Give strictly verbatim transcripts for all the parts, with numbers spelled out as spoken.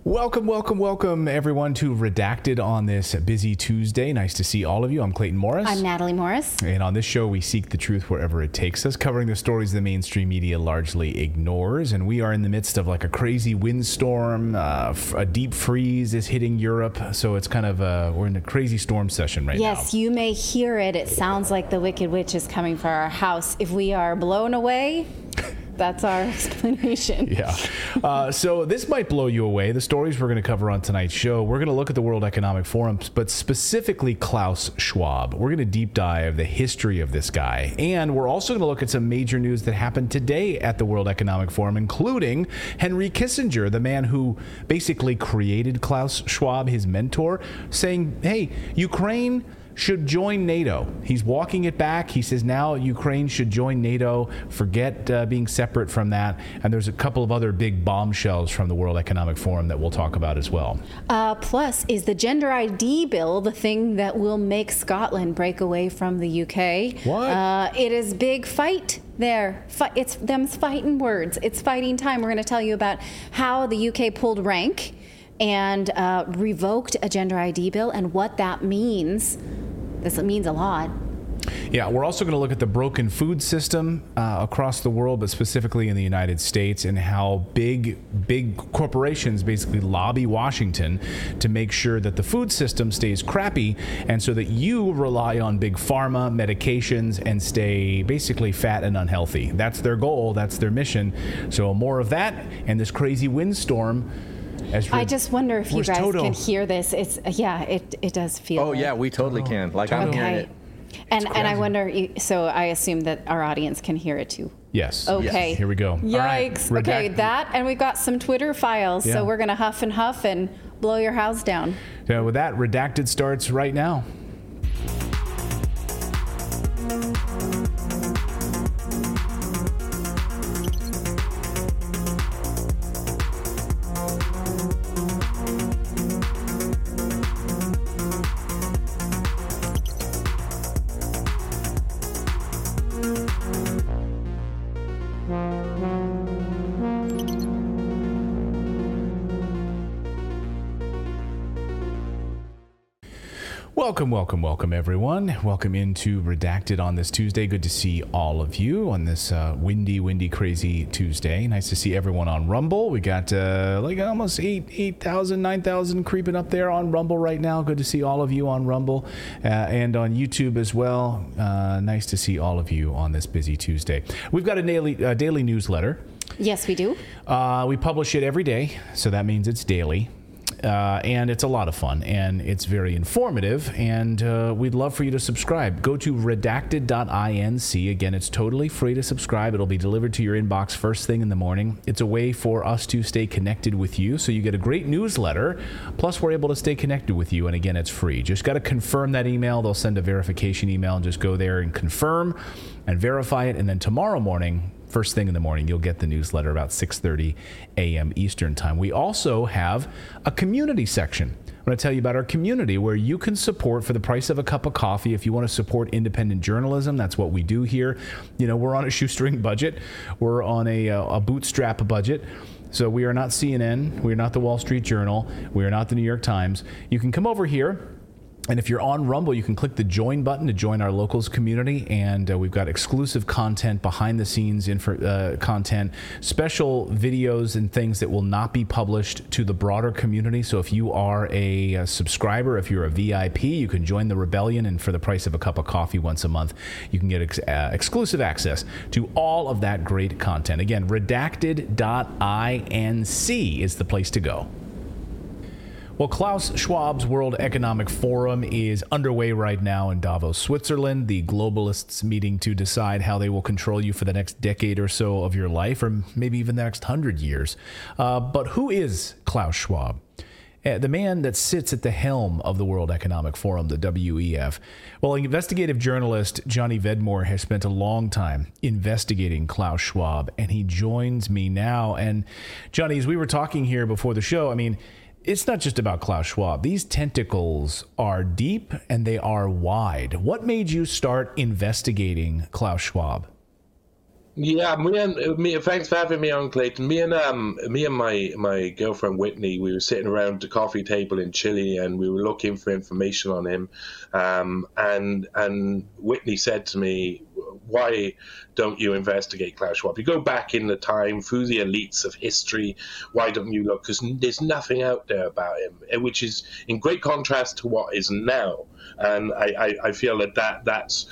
Welcome, welcome, welcome, everyone, to Redacted on this busy Tuesday. Nice to see all of you. I'm Clayton Morris. I'm Natalie Morris. And on this show, we seek the truth wherever it takes us, covering the stories the mainstream media largely ignores. And we are in the midst of like a crazy windstorm. Uh, a deep freeze is hitting Europe. So it's kind of, uh, we're in a crazy storm session right yes, now. Yes, you may hear it. It sounds like the Wicked Witch is coming for our house. If we are blown away... That's our explanation. Yeah. Uh, so this might blow you away. The stories we're going to cover on tonight's show, we're going to look at the World Economic Forum, but specifically Klaus Schwab. We're going to deep dive the history of this guy. And we're also going to look at some major news that happened today at the World Economic Forum, including Henry Kissinger, the man who basically created Klaus Schwab, his mentor, saying, hey, Ukraine should join NATO. He's walking it back. He says now Ukraine should join NATO, forget uh, being separate from that. And there's a couple of other big bombshells from the World Economic Forum that we'll talk about as well. Uh, plus, is the gender I D bill the thing that will make Scotland break away from the U K? What? Uh, it is big fight there. Fi- it's them's fighting words. It's fighting time. We're going to tell you about how the U K pulled rank and uh, revoked a gender I D bill and what that means. This means a lot. Yeah, we're also going to look at the broken food system uh, across the world, but specifically in the United States, and how big, big corporations basically lobby Washington to make sure that the food system stays crappy, and so that you rely on big pharma, medications, and stay basically fat and unhealthy. That's their goal. That's their mission. So more of that and this crazy windstorm. As I just wonder if you guys Toto? can hear this. It's yeah, it it does feel. Oh like, yeah, we totally can. Like I'm okay. hearing it. And and I wonder. So I assume that our audience can hear it too. Yes. Okay. Yes. Here we go. Yikes. All right. Okay, that and we've got some Twitter files. Yeah. So we're gonna huff and huff and blow your house down. So with that, Redacted starts right now. Welcome, welcome, welcome, everyone. Welcome into Redacted on this Tuesday. Good to see all of you on this uh, windy, windy, crazy Tuesday. Nice to see everyone on Rumble. We got uh, like almost eight, eight thousand, nine thousand creeping up there on Rumble right now. Good to see all of you on Rumble uh, and on YouTube as well. Uh, nice to see all of you on this busy Tuesday. We've got a daily, uh, daily newsletter. Yes, we do. Uh, we publish it every day, so that means it's daily. Uh, and it's a lot of fun, and it's very informative, and uh, we'd love for you to subscribe. Go to redacted dot inc. Again, it's totally free to subscribe. It'll be delivered to your inbox first thing in the morning. It's a way for us to stay connected with you, so you get a great newsletter, plus we're able to stay connected with you, and again, it's free. Just got to confirm that email. They'll send a verification email, and just go there and confirm and verify it, and then tomorrow morning, first thing in the morning, you'll get the newsletter about six thirty a.m. Eastern time. We also have a community section. I'm going to tell you about our community where you can support for the price of a cup of coffee. If you want to support independent journalism, that's what we do here. You know, we're on a shoestring budget. We're on a, a bootstrap budget. So we are not C N N. We are not the Wall Street Journal. We are not the New York Times. You can come over here. And if you're on Rumble, you can click the join button to join our locals community. And uh, we've got exclusive content, behind the scenes info, uh, content, special videos and things that will not be published to the broader community. So if you are a, a subscriber, if you're a V I P, you can join the rebellion. And for the price of a cup of coffee once a month, you can get ex- uh, exclusive access to all of that great content. Again, redacted dot inc is the place to go. Well, Klaus Schwab's World Economic Forum is underway right now in Davos, Switzerland. The globalists meeting to decide how they will control you for the next decade or so of your life, or maybe even the next hundred years. Uh, but who is Klaus Schwab? Uh, the man that sits at the helm of the World Economic Forum, the W E F. Well, investigative journalist Johnny Vedmore has spent a long time investigating Klaus Schwab, and he joins me now. And Johnny, as we were talking here before the show, I mean, it's not just about Klaus Schwab. These tentacles are deep and they are wide. What made you start investigating Klaus Schwab? Yeah, me and me. Thanks for having me on, Clayton. Me and um, me and my my girlfriend Whitney, we were sitting around the coffee table in Chile, and we were looking for information on him. Um, and and Whitney said to me, "Why don't you investigate Klaus Schwab? You go back in the time through the elites of history. Why don't you look? Because there's nothing out there about him, which is in great contrast to what is now." And I, I, I feel that, that that's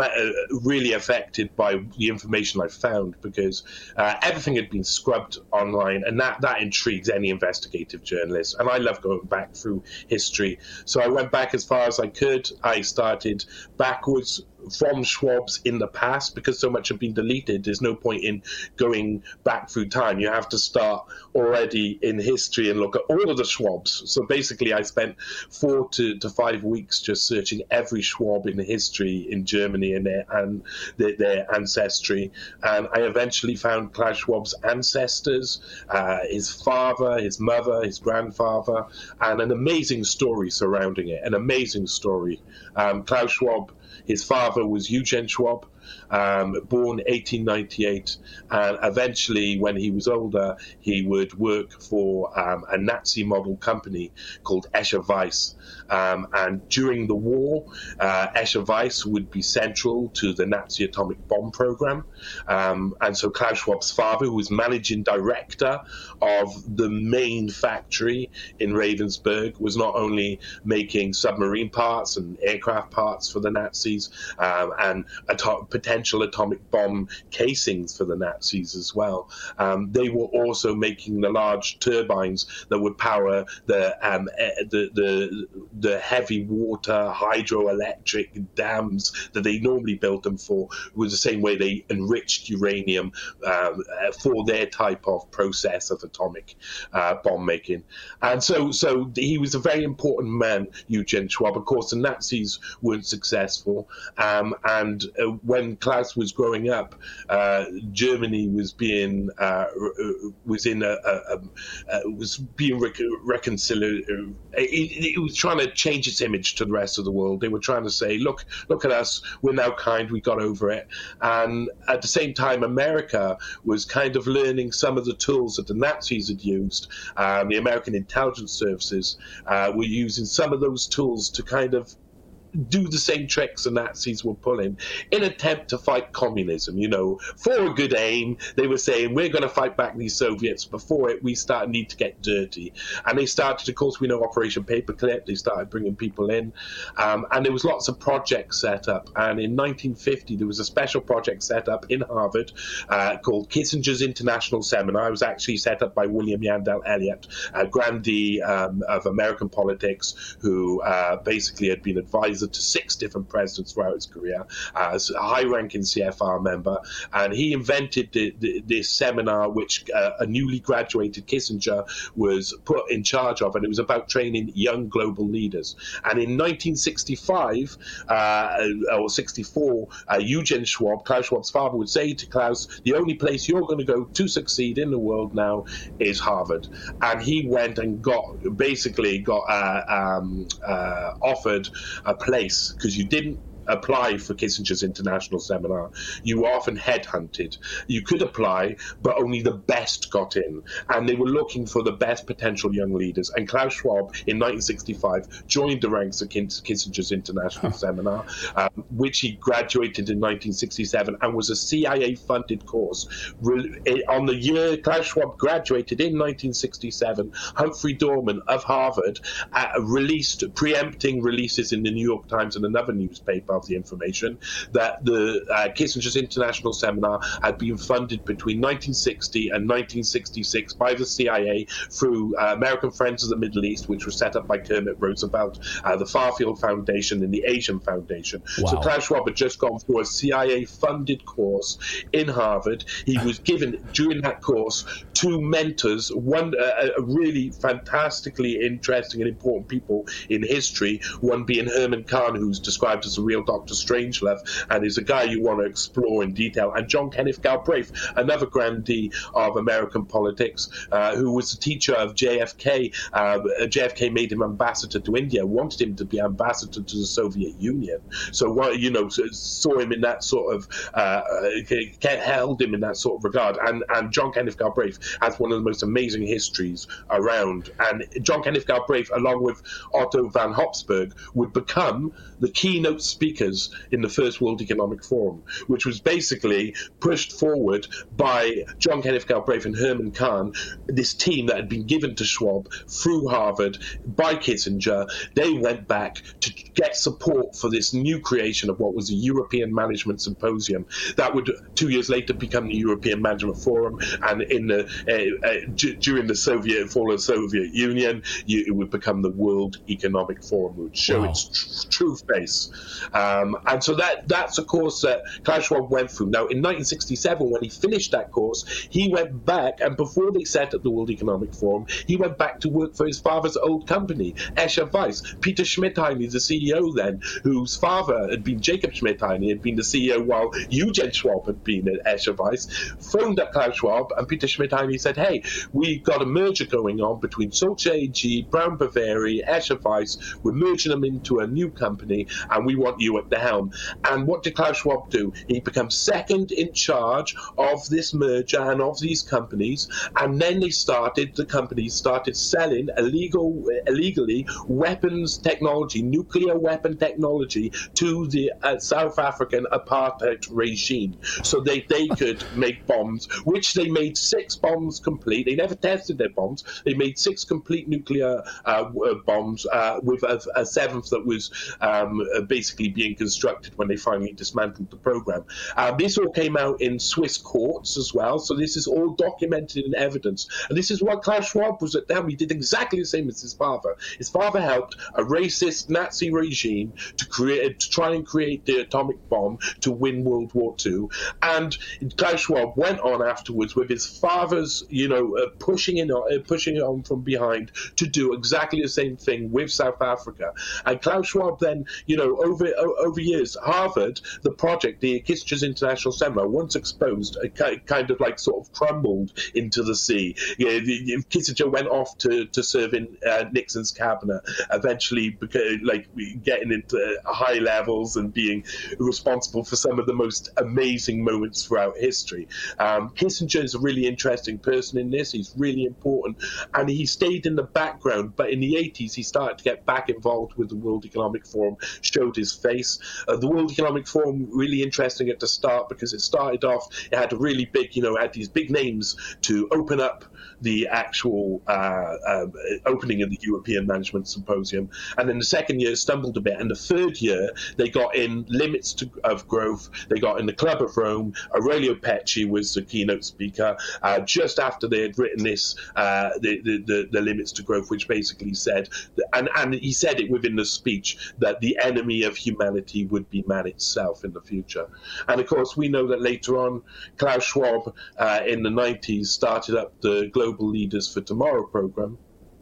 really affected by the information I found, because uh, everything had been scrubbed online, and that, that intrigues any investigative journalist. And I love going back through history. So I went back as far as I could. I started backwards from Schwab's in the past, because so much had been deleted. There's no point in going back through time. You have to start already in history and look at all of the Schwabs. So basically I spent four to, to five weeks just searching every Schwab in history in Germany and their, and their, their ancestry. And I eventually found Klaus Schwab's ancestors, uh, his father, his mother, his grandfather, and an amazing story surrounding it, an amazing story. Um, Klaus Schwab, his father was Eugen Schwab, um, born eighteen ninety-eight, and eventually, when he was older, he would work for um, a Nazi model company called Escher Weiss. Um, and during the war, uh, Escher Weiss would be central to the Nazi atomic bomb program. Um, and so Klaus Schwab's father, who was managing director of the main factory in Ravensburg, was not only making submarine parts and aircraft parts for the Nazis, um, and ato- potential atomic bomb casings for the Nazis as well. Um, they were also making the large turbines that would power the um, the, the the heavy water hydroelectric dams that they normally built them for. It was the same way they enriched uranium um, for their type of process of atomic uh, bomb making. And so, so he was a very important man, Eugen Schwab. Of course, the Nazis weren't successful, um, and uh, when Klaus was growing up, uh, Germany was being uh, was in a, a, a, a was being rec- reconciled. It, it was trying to change its image to the rest of the world. They were trying to say, "Look, look at us. We're now kind. We got over it." And at the same time, America was kind of learning some of the tools that the Nazis had used. Um, the American intelligence services uh, were using some of those tools to kind of do the same tricks the Nazis were pulling in an attempt to fight communism. You know, for a good aim, they were saying, we're going to fight back these Soviets. Before it, we start need to get dirty. And they started, of course, we know Operation Paperclip. They started bringing people in. Um, and there was lots of projects set up. And in nineteen fifty, there was a special project set up in Harvard uh, called Kissinger's International Seminar. It was actually set up by William Yandell Elliott, a grandee um, of American politics, who uh, basically had been advised to six different presidents throughout his career as a high-ranking C F R member, and he invented the, the, this seminar, which uh, a newly graduated Kissinger was put in charge of, and it was about training young global leaders. And in nineteen sixty-five uh, or sixty-four, uh, Eugen Schwab, Klaus Schwab's father, would say to Klaus, "The only place you're going to go to succeed in the world now is Harvard." And he went and got basically got uh, um, uh, offered a place, because you didn't apply for Kissinger's International Seminar. You were often headhunted. You could apply, but only the best got in. And they were looking for the best potential young leaders. And Klaus Schwab, in nineteen sixty-five, joined the ranks of Kissinger's International huh. Seminar, um, which he graduated in nineteen sixty-seven, and was a C I A-funded course. Re- on the year Klaus Schwab graduated in nineteen sixty-seven, Humphrey Dorman of Harvard uh, released preempting releases in the New York Times and another newspaper of the information that the uh, Kissinger's International Seminar had been funded between nineteen sixty and nineteen sixty-six by the C I A through uh, American Friends of the Middle East, which was set up by Kermit Roosevelt, uh, the Farfield Foundation, and the Asian Foundation. Wow. So Klaus Schwab had just gone through a C I A-funded course in Harvard. He was given, during that course, two mentors, one uh, really fantastically interesting and important people in history, one being Herman Kahn, who's described as a real real Doctor Strangelove, and is a guy you want to explore in detail. And John Kenneth Galbraith, another grandee of American politics, uh, who was the teacher of J F K. Uh, J F K made him ambassador to India, wanted him to be ambassador to the Soviet Union. So, you know, saw him in that sort of, uh, held him in that sort of regard. And, and John Kenneth Galbraith has one of the most amazing histories around. And John Kenneth Galbraith, along with Otto von Habsburg, would become the keynote speakers in the first World Economic Forum, which was basically pushed forward by John Kenneth Galbraith and Herman Kahn, this team that had been given to Schwab through Harvard by Kissinger. They went back to get support for this new creation of what was the European Management Symposium that would two years later become the European Management Forum, and in the uh, uh, d- during the Soviet fall of the Soviet Union, you, it would become the World Economic Forum, which would show wow. its tr- true face. Um, and so that that's a course that Klaus Schwab went through. Now, in nineteen sixty-seven, when he finished that course, he went back, and before they set up the World Economic Forum, he went back to work for his father's old company, Escher Weiss. Peter Schmidheiny, the C E O then, whose father had been Jacob Schmidheiny, had been the C E O while Eugen Schwab had been at Escher Weiss, phoned up Klaus Schwab, and Peter Schmidheiny said, hey, we've got a merger going on between Sulzer A G, Brown Boveri, Escher Weiss. We're merging them into a new company, and we want you at the helm. And what did Klaus Schwab do? He becomes second in charge of this merger and of these companies, and then they started, the companies started selling illegal, illegally weapons technology, nuclear weapon technology, to the uh, South African apartheid regime, so they, they could make bombs, which they made six bombs complete. They never tested their bombs. They made six complete nuclear uh, bombs, uh, with a, a seventh that was um, basically being constructed when they finally dismantled the program. Uh, this all came out in Swiss courts as well, so this is all documented in evidence. And this is what Klaus Schwab was at them. He did exactly the same as his father. His father helped a racist Nazi regime to create, to try and create the atomic bomb to win World War Two. And Klaus Schwab went on afterwards with his father's, you know, uh, pushing it on, uh, pushing it on from behind to do exactly the same thing with South Africa. And Klaus Schwab then, you know, over o- over years, Harvard, the project, the Kissinger's International Seminar, once exposed, a kind of like sort of crumbled into the sea. You know, the, Kissinger went off to, to serve in uh, Nixon's cabinet, eventually became, like getting into high levels and being responsible for some of the most amazing moments throughout history. Um, Kissinger is a really interesting person in this. He's really important, and he stayed in the background, but in the eighties he started to get back involved with the World Economic Forum, showed his face. Uh, the World Economic Forum, really interesting at the start, because it started off, it had a really big, you know, it had these big names to open up the actual uh, uh, opening of the European Management Symposium. And then the second year stumbled a bit. And the third year, they got in Limits to, of Growth. They got in the Club of Rome. Aurelio Pecci was the keynote speaker. Uh, just after they had written this, uh, the, the, the, the Limits to Growth, which basically said, that, and, and he said it within the speech, that the enemy of humanity would be man itself in the future. And of course, we know that later on, Klaus Schwab uh, in the nineties started up the Global Leaders for Tomorrow program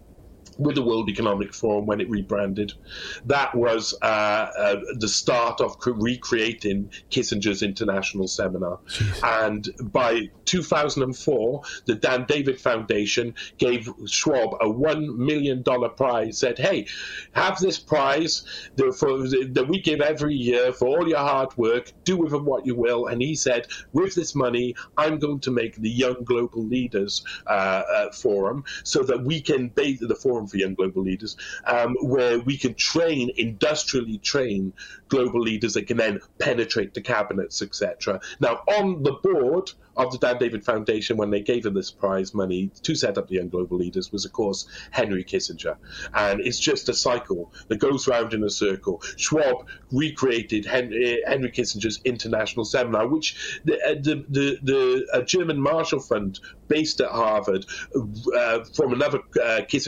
with the World Economic Forum when it rebranded. That was uh, uh, the start of recreating Kissinger's International Seminar. Jeez. And by two thousand four, the Dan David Foundation gave Schwab a one million dollars prize, said, hey, have this prize that, for, that we give every year for all your hard work, do with it what you will. And he said, with this money, I'm going to make the Young Global Leaders uh, uh, Forum, so that we can base the Forum for Young Global Leaders, um, where we can train, industrially train global leaders that can then penetrate the cabinets, et cetera. Now, on the board of the Dan David Foundation, when they gave him this prize money to set up the Young Global Leaders, was, of course, Henry Kissinger. And it's just a cycle that goes round in a circle. Schwab recreated Henry, Henry Kissinger's International Seminar, which the, the, the, the uh, German Marshall Fund, based at Harvard, uh, from another uh, Kissinger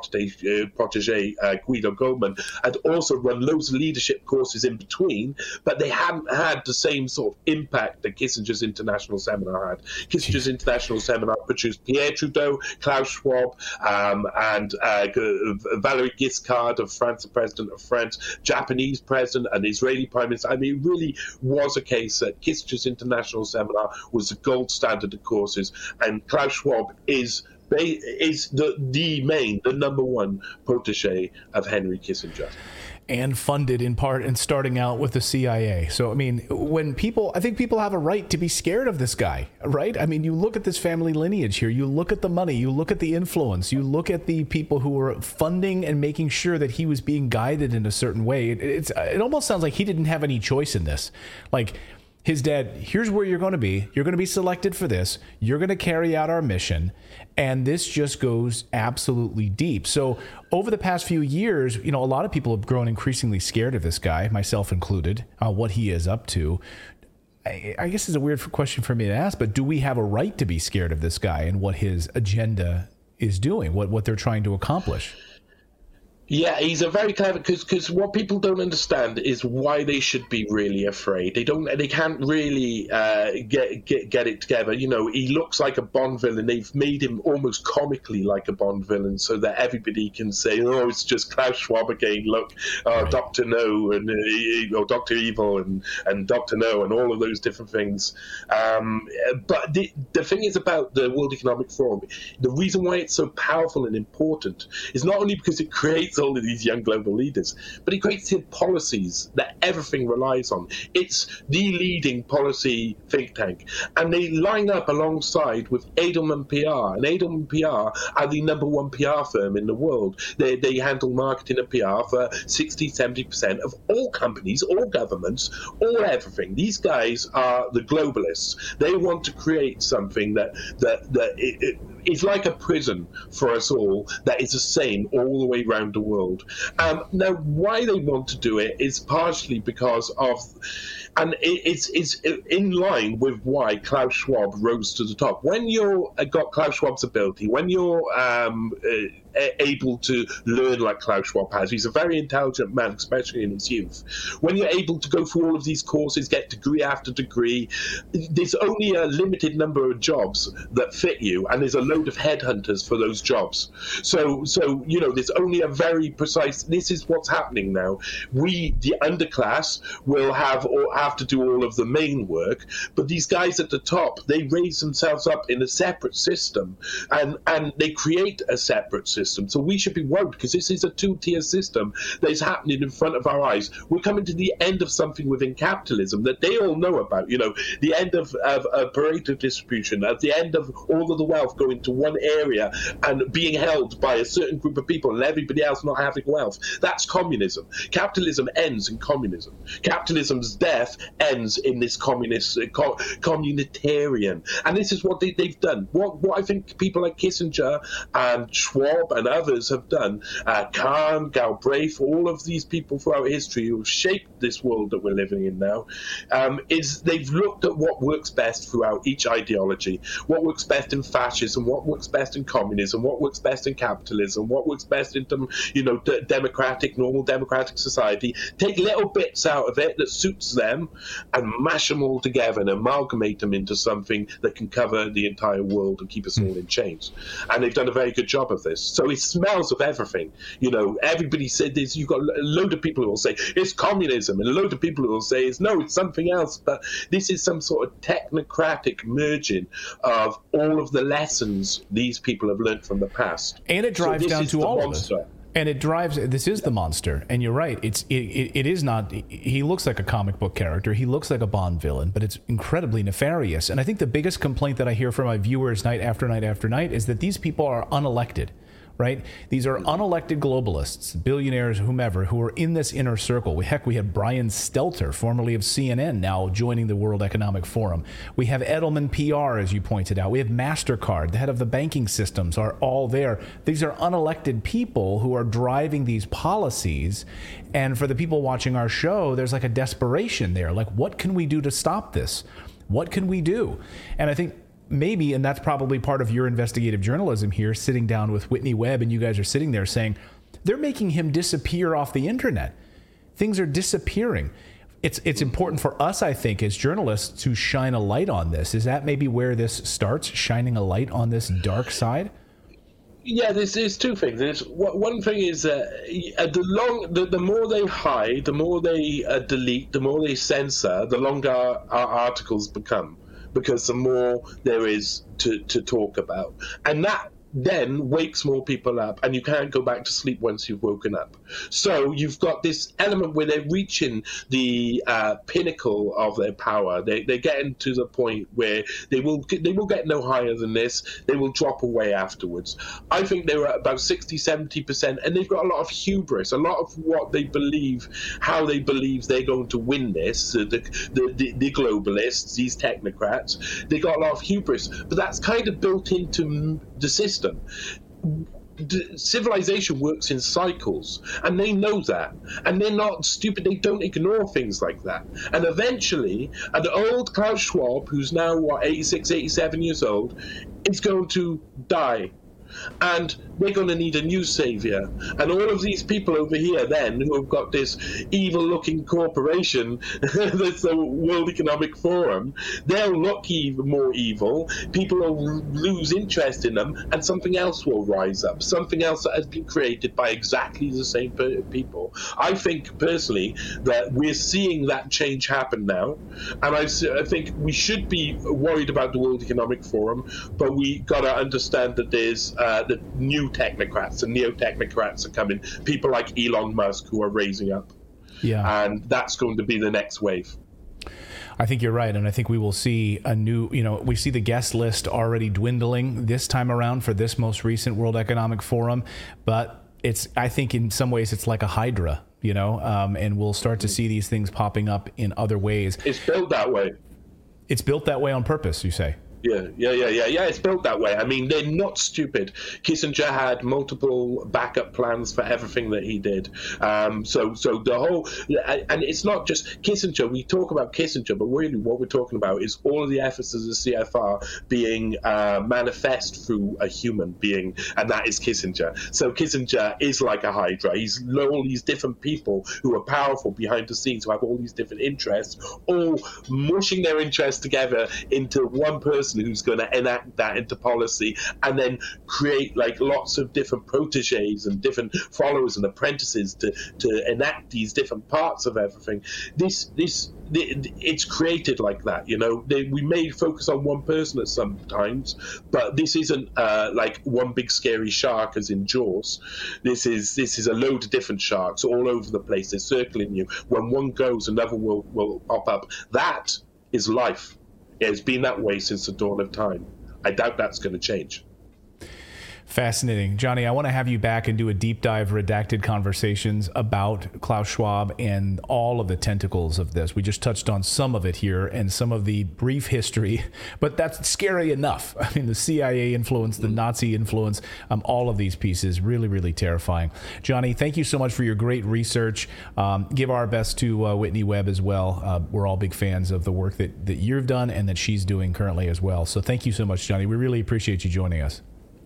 protege, uh, protege uh, Guido Goldman, had also run loads of leadership courses in between, but they hadn't had the same sort of impact that Kissinger's International Seminar had. Kissinger's International Seminar produced Pierre Trudeau, Klaus Schwab, um, and uh, Valéry Giscard of France, the president of France, Japanese president, and Israeli prime minister. I mean, it really was a case that Kissinger's International Seminar was the gold standard of courses, and Klaus Schwab is is the the main, the number one protege of Henry Kissinger. And funded in part and starting out with the C I A. So, I mean, when people, I think people have a right to be scared of this guy, right? I mean, you look at this family lineage here, you look at the money, you look at the influence, you look at the people who were funding and making sure that he was being guided in a certain way. It, it's, it almost sounds like he didn't have any choice in this. Like, his dad, here's where you're going to be. You're going to be selected for this. You're going to carry out our mission. And this just goes absolutely deep. So over the past few years, you know, a lot of people have grown increasingly scared of this guy, myself included, uh, what he is up to. I, I guess it's a weird question for me to ask, but do we have a right to be scared of this guy and what his agenda is doing, what, what they're trying to accomplish? Yeah, he's a very clever, because because what people don't understand is why they should be really afraid. They don't, they can't really uh, get get get it together. You know, he looks like a Bond villain. They've made him almost comically like a Bond villain, so that everybody can say, "Oh, it's just Klaus Schwab again. Look, uh, right. Doctor No and uh, or Doctor Evil and and Doctor No and all of those different things." Um, but the the thing is about the World Economic Forum, the reason why it's so powerful and important is not only because it creates all of these young global leaders, but it creates policies that everything relies on. It's the leading policy think tank, and they line up alongside with Edelman P R, and Edelman P R are the number one P R firm in the world. They, they handle marketing and P R for sixty, seventy percent of all companies, all governments, all everything. These guys are the globalists. They want to create something that that that it, it, is like a prison for us all, that is the same all the way around the world. Um, now, why they want to do it is partially because of, and it, it's it's in line with why Klaus Schwab rose to the top. When you're got Klaus Schwab's ability, when you're um, uh, able to learn like Klaus Schwab has, he's a very intelligent man, especially in his youth. When you're able to go through all of these courses, get degree after degree, there's only a limited number of jobs that fit you, and there's a load of headhunters for those jobs. So, so you know, there's only a very precise. This is what's happening now. We, the underclass, will have or have to do all of the main work, but these guys at the top, they raise themselves up in a separate system, and and they create a separate system. So we should be worried, because this is a two-tier system that is happening in front of our eyes. We're coming to the end of something within capitalism that they all know about. You know, the end of, of, of Pareto distribution, at the end of all of the wealth going to one area and being held by a certain group of people and everybody else not having wealth. That's communism. Capitalism ends in communism. Capitalism's death ends in this communist, uh, co- communitarian. And this is what they, they've done. What, what I think people like Kissinger and Schwab and others have done, uh, Kahn, Galbraith, all of these people throughout history who have shaped this world that we're living in now, um, is they've looked at what works best throughout each ideology, what works best in fascism, what works best in communism, what works best in capitalism, what works best in, you know, d- democratic, normal democratic society. Take little bits out of it that suits them and mash them all together and amalgamate them into something that can cover the entire world and keep us all in chains. And they've done a very good job of this. So it smells of everything. You know, everybody said this. You've got a load of people who will say it's communism, and a load of people who will say it's no, it's something else. But this is some sort of technocratic merging of all of the lessons these people have learned from the past. And it drives so down to all monster. of us. And it drives, this is the monster. And you're right. It's it, it, it is not, he looks like a comic book character. He looks like a Bond villain, but it's incredibly nefarious. And I think the biggest complaint that I hear from my viewers night after night after night is that these people are unelected. Right? These are unelected globalists, billionaires, whomever, who are in this inner circle. Heck, we have Brian Stelter, formerly of C N N, now joining the World Economic Forum. We have Edelman P R, as you pointed out. We have MasterCard, the head of the banking systems, are all there. These are unelected people who are driving these policies. And for the people watching our show, there's like a desperation there. Like, what can we do to stop this? What can we do? And I think maybe, and that's probably part of your investigative journalism here, sitting down with Whitney Webb, and you guys are sitting there saying, they're making him disappear off the internet. Things are disappearing. It's it's important for us, I think, as journalists to shine a light on this. Is that maybe where this starts, shining a light on this dark side? Yeah, there's, there's two things. There's, one thing is uh, the long the, the more they hide, the more they uh, delete, the more they censor, the longer our, our articles become, because the more there is to, to talk about. And that then wakes more people up, and you can't go back to sleep once you've woken up. So you've got this element where they're reaching the uh, pinnacle of their power. They, they're getting to the point where they will they will get no higher than this. They will drop away afterwards. I think they were at about sixty, seventy percent, and they've got a lot of hubris, a lot of what they believe, how they believe they're going to win this, the, the, the, the globalists, these technocrats. They got a lot of hubris, but that's kind of built into the system. Civilization works in cycles, and they know that, and they're not stupid. They don't ignore things like that. And eventually an old Klaus Schwab, who's now what eighty-six, eighty-seven years old, is going to die, and we're going to need a new savior. And all of these people over here then, who have got this evil-looking corporation that's the World Economic Forum, they'll look even more evil. People will lose interest in them, and something else will rise up, something else that has been created by exactly the same people. I think, personally, that we're seeing that change happen now, and I, I think we should be worried about the World Economic Forum, but we got to understand that there's uh, the new technocrats and neo-technocrats are coming, people like Elon Musk who are raising up. Yeah. And that's going to be the next wave. I think you're right, and I think we will see a new, you know, we see the guest list already dwindling this time around for this most recent World Economic Forum, but it's, I think in some ways it's like a hydra, you know, um, and we'll start to see these things popping up in other ways. It's built that way. It's built that way on purpose, you say? Yeah, yeah, yeah, yeah, yeah. It's built that way. I mean, they're not stupid. Kissinger had multiple backup plans for everything that he did. Um, so, so the whole, and it's not just Kissinger. We talk about Kissinger, but really, what we're talking about is all of the efforts of the C F R being uh, manifest through a human being, and that is Kissinger. So Kissinger is like a hydra. He's all these different people who are powerful behind the scenes, who have all these different interests, all mushing their interests together into one person who's going to enact that into policy, and then create like lots of different proteges and different followers and apprentices to, to enact these different parts of everything. This this it's created like that, you know. They, we may focus on one person at some times, but this isn't uh, like one big scary shark as in Jaws. This is this is a load of different sharks all over the place. They're circling you. When one goes, another will will pop up. That is life. It has been that way since the dawn of time. I doubt that's going to change. Fascinating. Johnny, I want to have you back and do a deep dive redacted conversations about Klaus Schwab and all of the tentacles of this. We just touched on some of it here and some of the brief history, but that's scary enough. I mean, the C I A influence, the Nazi influence, um, all of these pieces, really, really terrifying. Johnny, thank you so much for your great research. Um, give our best to uh, Whitney Webb as well. Uh, we're all big fans of the work that, that you've done and that she's doing currently as well. So thank you so much, Johnny. We really appreciate you joining us.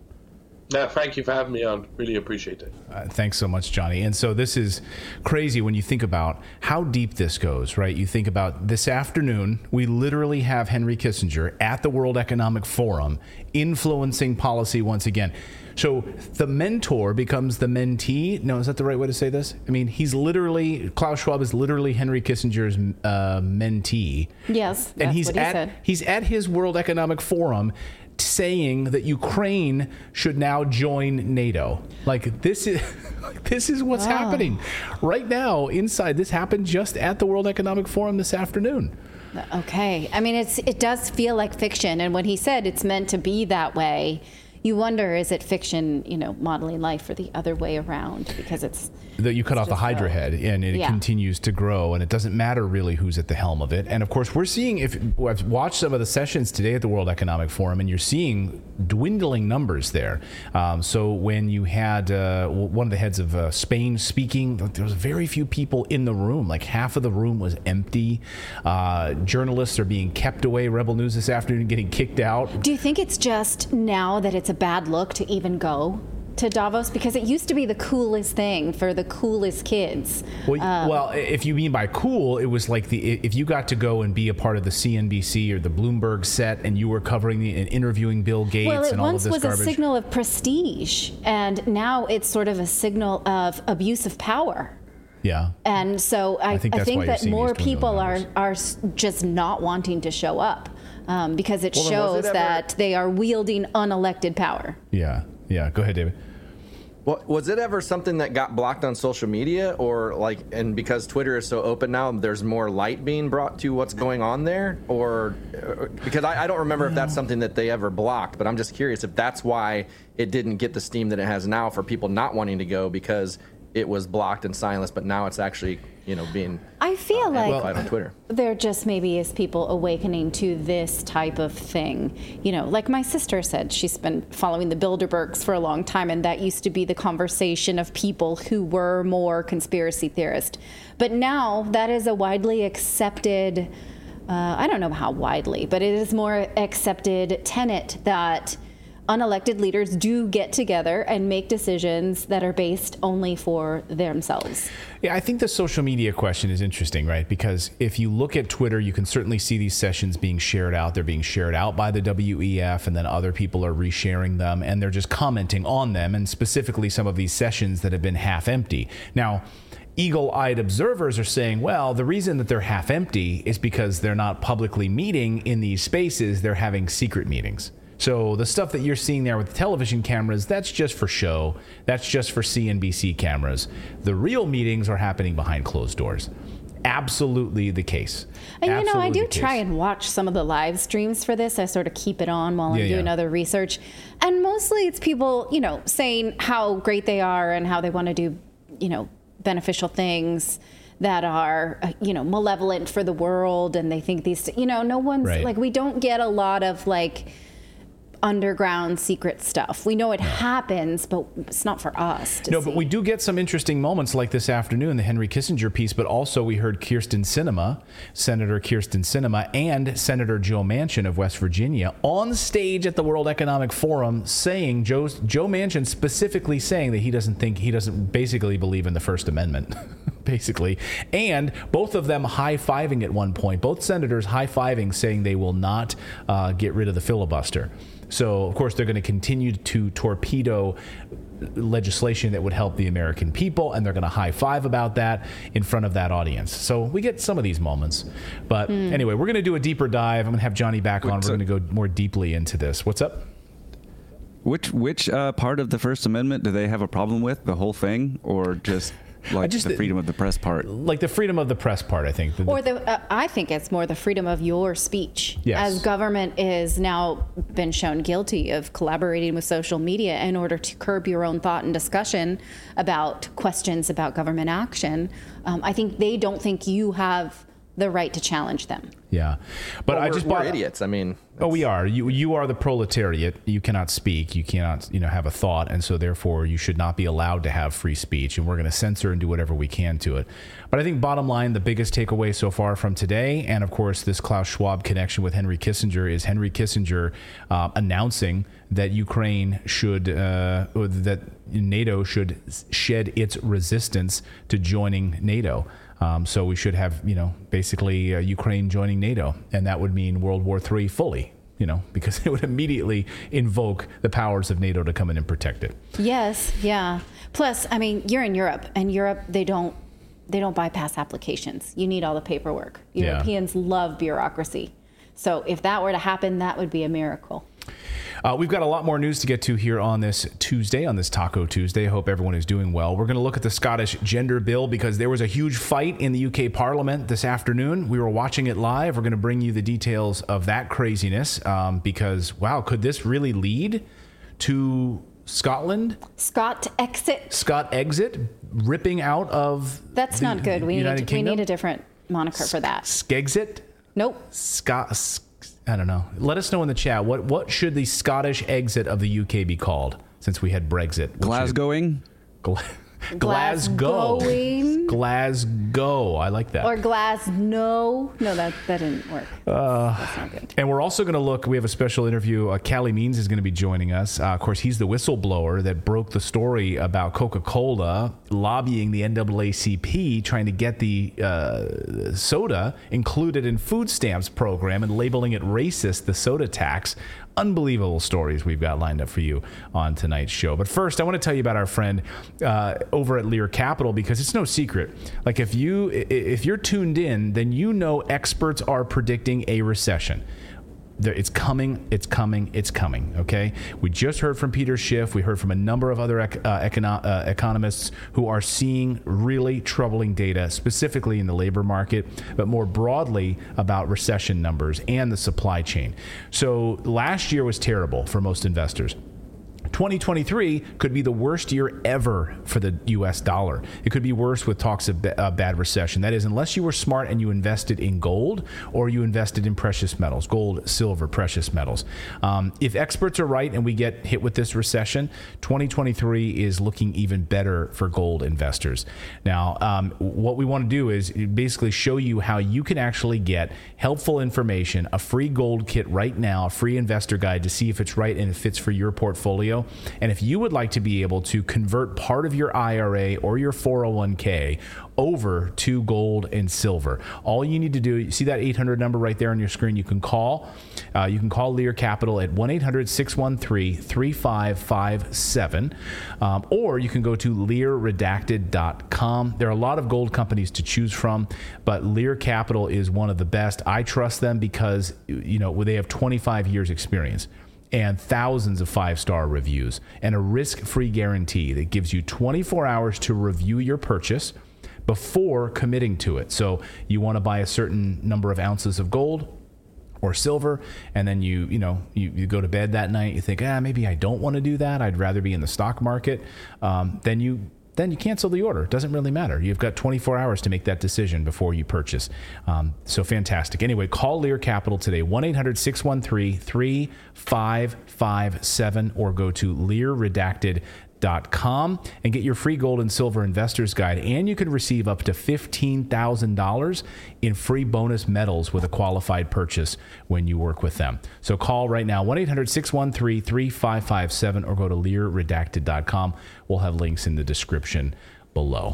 No, thank you for having me on. Really appreciate it. Uh, thanks so much, Johnny. And so this is crazy when you think about how deep this goes, right? You think about this afternoon, we literally have Henry Kissinger at the World Economic Forum influencing policy once again. So the mentor becomes the mentee. No, is that the right way to say this? I mean, he's literally, Klaus Schwab is literally Henry Kissinger's uh, mentee. Yes, that's and he's what he at, said. He's at his World Economic Forum saying that Ukraine should now join NATO. Like this is this is what's oh. happening right now inside. This happened just at the World Economic Forum this afternoon. Okay. I mean, it's it does feel like fiction. And when he said it's meant to be that way, you wonder, is it fiction, you know, modeling life, or the other way around? Because it's that you cut off the Hydra so, head and it yeah. continues to grow, and it doesn't matter really who's at the helm of it. And of course, we're seeing, if I've watched some of the sessions today at the World Economic Forum, and you're seeing dwindling numbers there. Um, so when you had uh, one of the heads of uh, Spain speaking, there was very few people in the room. Like half of the room was empty. Uh, journalists are being kept away. Rebel News this afternoon getting kicked out. Do you think it's just now that it's a bad look to even go to Davos? Because it used to be the coolest thing for the coolest kids. Well, um, well, if you mean by cool, it was like the if you got to go and be a part of the C N B C or the Bloomberg set, and you were covering the and interviewing Bill Gates well, it and all of once this was garbage. a signal of prestige, and now it's sort of a signal of abuse of power. Yeah. And so I, I think, I that's think why you're that seeing more these dwindling people are, numbers. are s- just not wanting to show up um, because it Well, then was shows it ever- that they are wielding unelected power. Yeah. Yeah. Go ahead, David. Well, was it ever something that got blocked on social media, or like, and because Twitter is so open now, there's more light being brought to what's going on there? Or uh, because I, I don't remember if that's something that they ever blocked, but I'm just curious if that's why it didn't get the steam that it has now for people not wanting to go, because it was blocked and silenced, but now it's actually, you know, being I feel uh, like amplified on Twitter. there just maybe is people awakening to this type of thing. You know, like my sister said, she's been following the Bilderbergs for a long time, and that used to be the conversation of people who were more conspiracy theorists. But now that is a widely accepted, uh, I don't know how widely, but it is more accepted tenet that unelected leaders do get together and make decisions that are based only for themselves. Yeah, I think the social media question is interesting, right? Because if you look at Twitter, you can certainly see these sessions being shared out. They're being shared out by the W E F, and then other people are resharing them, and they're just commenting on them, and specifically some of these sessions that have been half empty. Now, eagle-eyed observers are saying, well, the reason that they're half empty is because they're not publicly meeting in these spaces. They're having secret meetings. So the stuff that you're seeing there with the television cameras, that's just for show. That's just for C N B C cameras. The real meetings are happening behind closed doors. Absolutely the case. And you know, I Absolutely do the try case. and watch some of the live streams for this. I sort of keep it on while I'm Yeah, doing yeah. other research. And mostly it's people, you know, saying how great they are and how they want to do, you know, beneficial things that are, uh, you know, malevolent for the world. And they think these, you know, no one's Right. like, we don't get a lot of like underground secret stuff. We know it happens, but it's not for us to No, see. but we do get some interesting moments like this afternoon, the Henry Kissinger piece, but also we heard Kyrsten Sinema, Senator Kyrsten Sinema, and Senator Joe Manchin of West Virginia on stage at the World Economic Forum saying, Joe, Joe Manchin specifically saying that he doesn't think, he doesn't basically believe in the First Amendment, basically. And both of them high-fiving at one point, both senators high-fiving saying they will not uh, get rid of the filibuster. So, of course, they're going to continue to torpedo legislation that would help the American people, and they're going to high five about that in front of that audience. So we get some of these moments. But Mm. anyway, we're going to do a deeper dive. I'm going to have Johnny back on. What's We're up? going to go more deeply into this. What's up? Which which uh, part of the First Amendment do they have a problem with? The whole thing, or just like just- the freedom of the press part? Like the freedom of the press part, I think. The- Or the, uh, I think it's more the freedom of your speech. Yes. As government is now been shown guilty of collaborating with social media in order to curb your own thought and discussion about questions about government action, um, I think they don't think you have the right to challenge them. yeah. But Well, I we're, just we're bought idiots. I mean, Oh, we are. You you are the proletariat. You cannot speak. You cannot, you know, have a thought, and so therefore you should not be allowed to have free speech. And we're going to censor and do whatever we can to it. But I think bottom line, the biggest takeaway so far from today, and of course this Klaus Schwab connection with Henry Kissinger, is Henry Kissinger uh, announcing that Ukraine should, uh, or that NATO should shed its resistance to joining NATO. Um, so we should have, you know, basically uh, Ukraine joining NATO, and that would mean World War Three fully, you know, because it would immediately invoke the powers of NATO to come in and protect it. Yes, yeah. Plus, I mean, you're in Europe, and Europe, they don't they don't bypass applications. You need all the paperwork. Yeah. Europeans love bureaucracy. So if that were to happen, that would be a miracle. Uh, we've got a lot more news to get to here on this Tuesday, on this Taco Tuesday. I hope everyone is doing well. We're going to look at the Scottish gender bill because there was a huge fight in the U K Parliament this afternoon. We were watching it live. We're going to bring you the details of that craziness um, because, wow, could this really lead to Scotland. Scott exit. Scott exit, ripping out of. That's the not good. We United need we Kingdom. need a different moniker for that. Skexit. Nope. Scott. I don't know. Let us know in the chat. What what should the Scottish exit of the U K be called? Since we had Brexit. Glasgowing. Gla- Glasgow. Glasgowing. Glasgow. I like that. Or glass no. No, that, that didn't work. Uh, That's not good. And we're also going to look, we have a special interview. Uh, Callie Means is going to be joining us. Uh, of course, he's the whistleblower that broke the story about Coca-Cola lobbying the N double A C P, trying to get the uh, soda included in food stamps program and labeling it racist, the soda tax. Unbelievable stories we've got lined up for you on tonight's show. But first, I want to tell you about our friend uh, over at Lear Capital, because it's no secret. Like if you if you're tuned in, then you know experts are predicting a recession. It's coming, it's coming, it's coming, okay? We just heard from Peter Schiff. We heard from a number of other ec- uh, econo- uh, economists who are seeing really troubling data, specifically in the labor market, but more broadly about recession numbers and the supply chain. So last year was terrible for most investors. twenty twenty-three could be the worst year ever for the U S dollar. It could be worse with talks of a uh, bad recession. That is, unless you were smart and you invested in gold or you invested in precious metals, gold, silver, precious metals. Um, if experts are right and we get hit with this recession, twenty twenty-three is looking even better for gold investors. Now, um, what we want to do is basically show you how you can actually get helpful information, a free gold kit right now, a free investor guide to see if it's right and it fits for your portfolio. And if you would like to be able to convert part of your I R A or your four oh one k over to gold and silver, all you need to do, you see that eight hundred number right there on your screen, you can call. Uh, you can call Lear Capital at one eight hundred six one three three five five seven, um, or you can go to lear redacted dot com. There are a lot of gold companies to choose from, but Lear Capital is one of the best. I trust them because, you know, they have twenty-five years experience and thousands of five-star reviews and a risk-free guarantee that gives you twenty-four hours to review your purchase before committing to it. So you want to buy a certain number of ounces of gold or silver, and then you you know you, you go to bed that night, you think, ah, maybe I don't want to do that, I'd rather be in the stock market. Um, then you then you cancel the order. It doesn't really matter. You've got twenty-four hours to make that decision before you purchase. Um, so fantastic. Anyway, call Lear Capital today, one eight hundred six one three three five five seven, or go to lear redacted dot com and get your free gold and silver investors guide. And you can receive up to fifteen thousand dollars in free bonus metals with a qualified purchase when you work with them. So call right now, one eight hundred six one three three five five seven, or go to lear redacted dot com. We'll have links in the description below.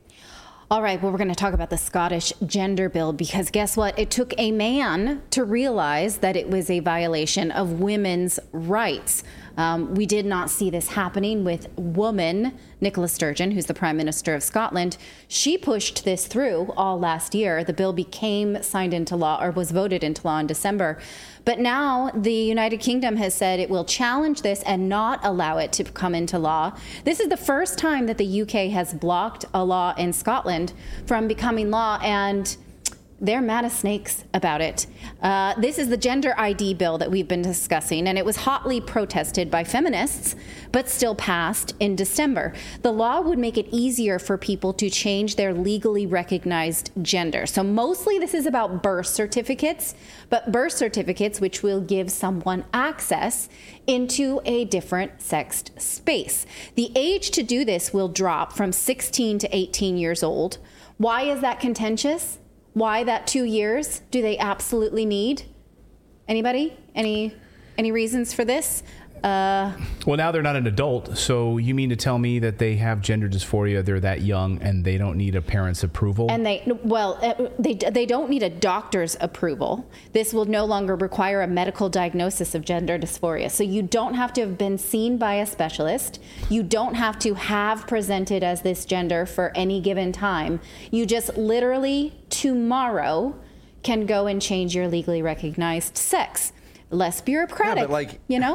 All right, well, we're going to talk about the Scottish gender bill, because guess what? It took a man to realize that it was a violation of women's rights. Um, we did not see this happening with woman Nicola Sturgeon, who's the Prime Minister of Scotland. She pushed this through all last year. The bill became signed into law, or was voted into law in December. But now the United Kingdom has said it will challenge this and not allow it to come into law. This is the first time that the U K has blocked a law in Scotland from becoming law, and they're mad as snakes about it. Uh, this is the gender I D bill that we've been discussing, and it was hotly protested by feminists, but still passed in December. The law would make it easier for people to change their legally recognized gender. So mostly this is about birth certificates, but birth certificates which will give someone access into a different sexed space. The age to do this will drop from sixteen to eighteen years old. Why is that contentious? Why that two years do they absolutely need? Anybody? Any any reasons for this? Uh, well, now they're not an adult, so you mean to tell me that they have gender dysphoria, they're that young, and they don't need a parent's approval? And they, well, uh, they they don't need a doctor's approval. This will no longer require a medical diagnosis of gender dysphoria. So you don't have to have been seen by a specialist. You don't have to have presented as this gender for any given time. You just literally tomorrow can go and change your legally recognized sex. Less bureaucratic, yeah, but like, you know?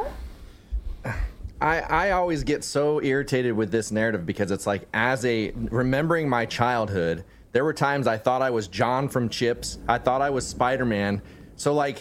I, I always get so irritated with this narrative, because it's like, as a remembering my childhood, there were times I thought I was John from Chips. I thought I was Spider-Man. So like,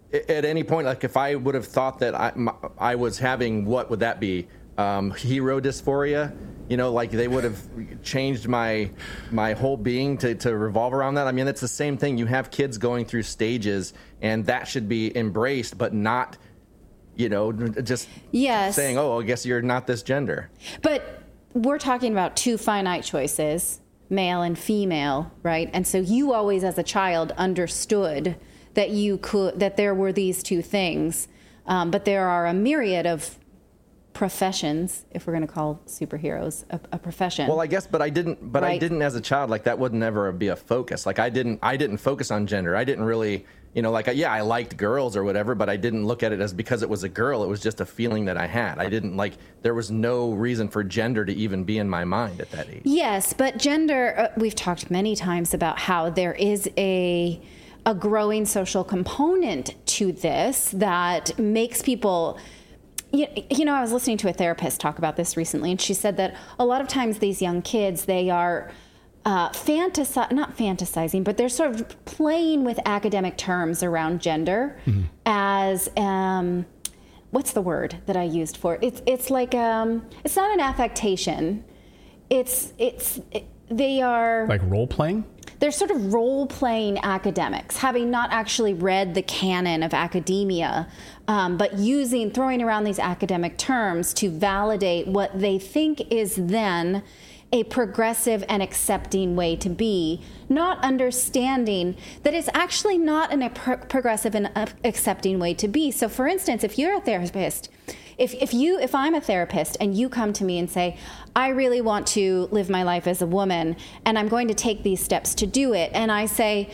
at any point, like if I would have thought that I, my, I was having, what would that be? Um, hero dysphoria? You know, like they would have changed my my whole being to, to revolve around that. I mean, it's the same thing. You have kids going through stages, and that should be embraced, but not, you know, just yes. saying, oh, I guess you're not this gender. But we're talking about two finite choices, male and female, right? And so you always, as a child, understood that you could, that there were these two things. Um, but there are a myriad of professions, if we're going to call superheroes a, a profession. Well, I guess, but I didn't, but right. I didn't as a child, like that would never be a focus. Like I didn't, I didn't focus on gender. I didn't really, you know, like, yeah, I liked girls or whatever, but I didn't look at it as because it was a girl. It was just a feeling that I had. I didn't like, there was no reason for gender to even be in my mind at that age. Yes, but gender, uh, we've talked many times about how there is a, a growing social component to this that makes people. You, you know, I was listening to a therapist talk about this recently, and she said that a lot of times these young kids, they are uh, fantasi- not fantasizing, but they're sort of playing with academic terms around gender mm-hmm. as, um, what's the word that I used for it? It's, it's like, um, it's not an affectation. It's, it's, it, they are... Like role-playing? They're sort of role-playing academics, having not actually read the canon of academia, um, but using, throwing around these academic terms to validate what they think is then a progressive and accepting way to be, not understanding that it's actually not an, a pro- progressive and uh, accepting way to be. So, for instance, if you're a therapist, If if you if I'm a therapist and you come to me and say, I really want to live my life as a woman and I'm going to take these steps to do it, and I say,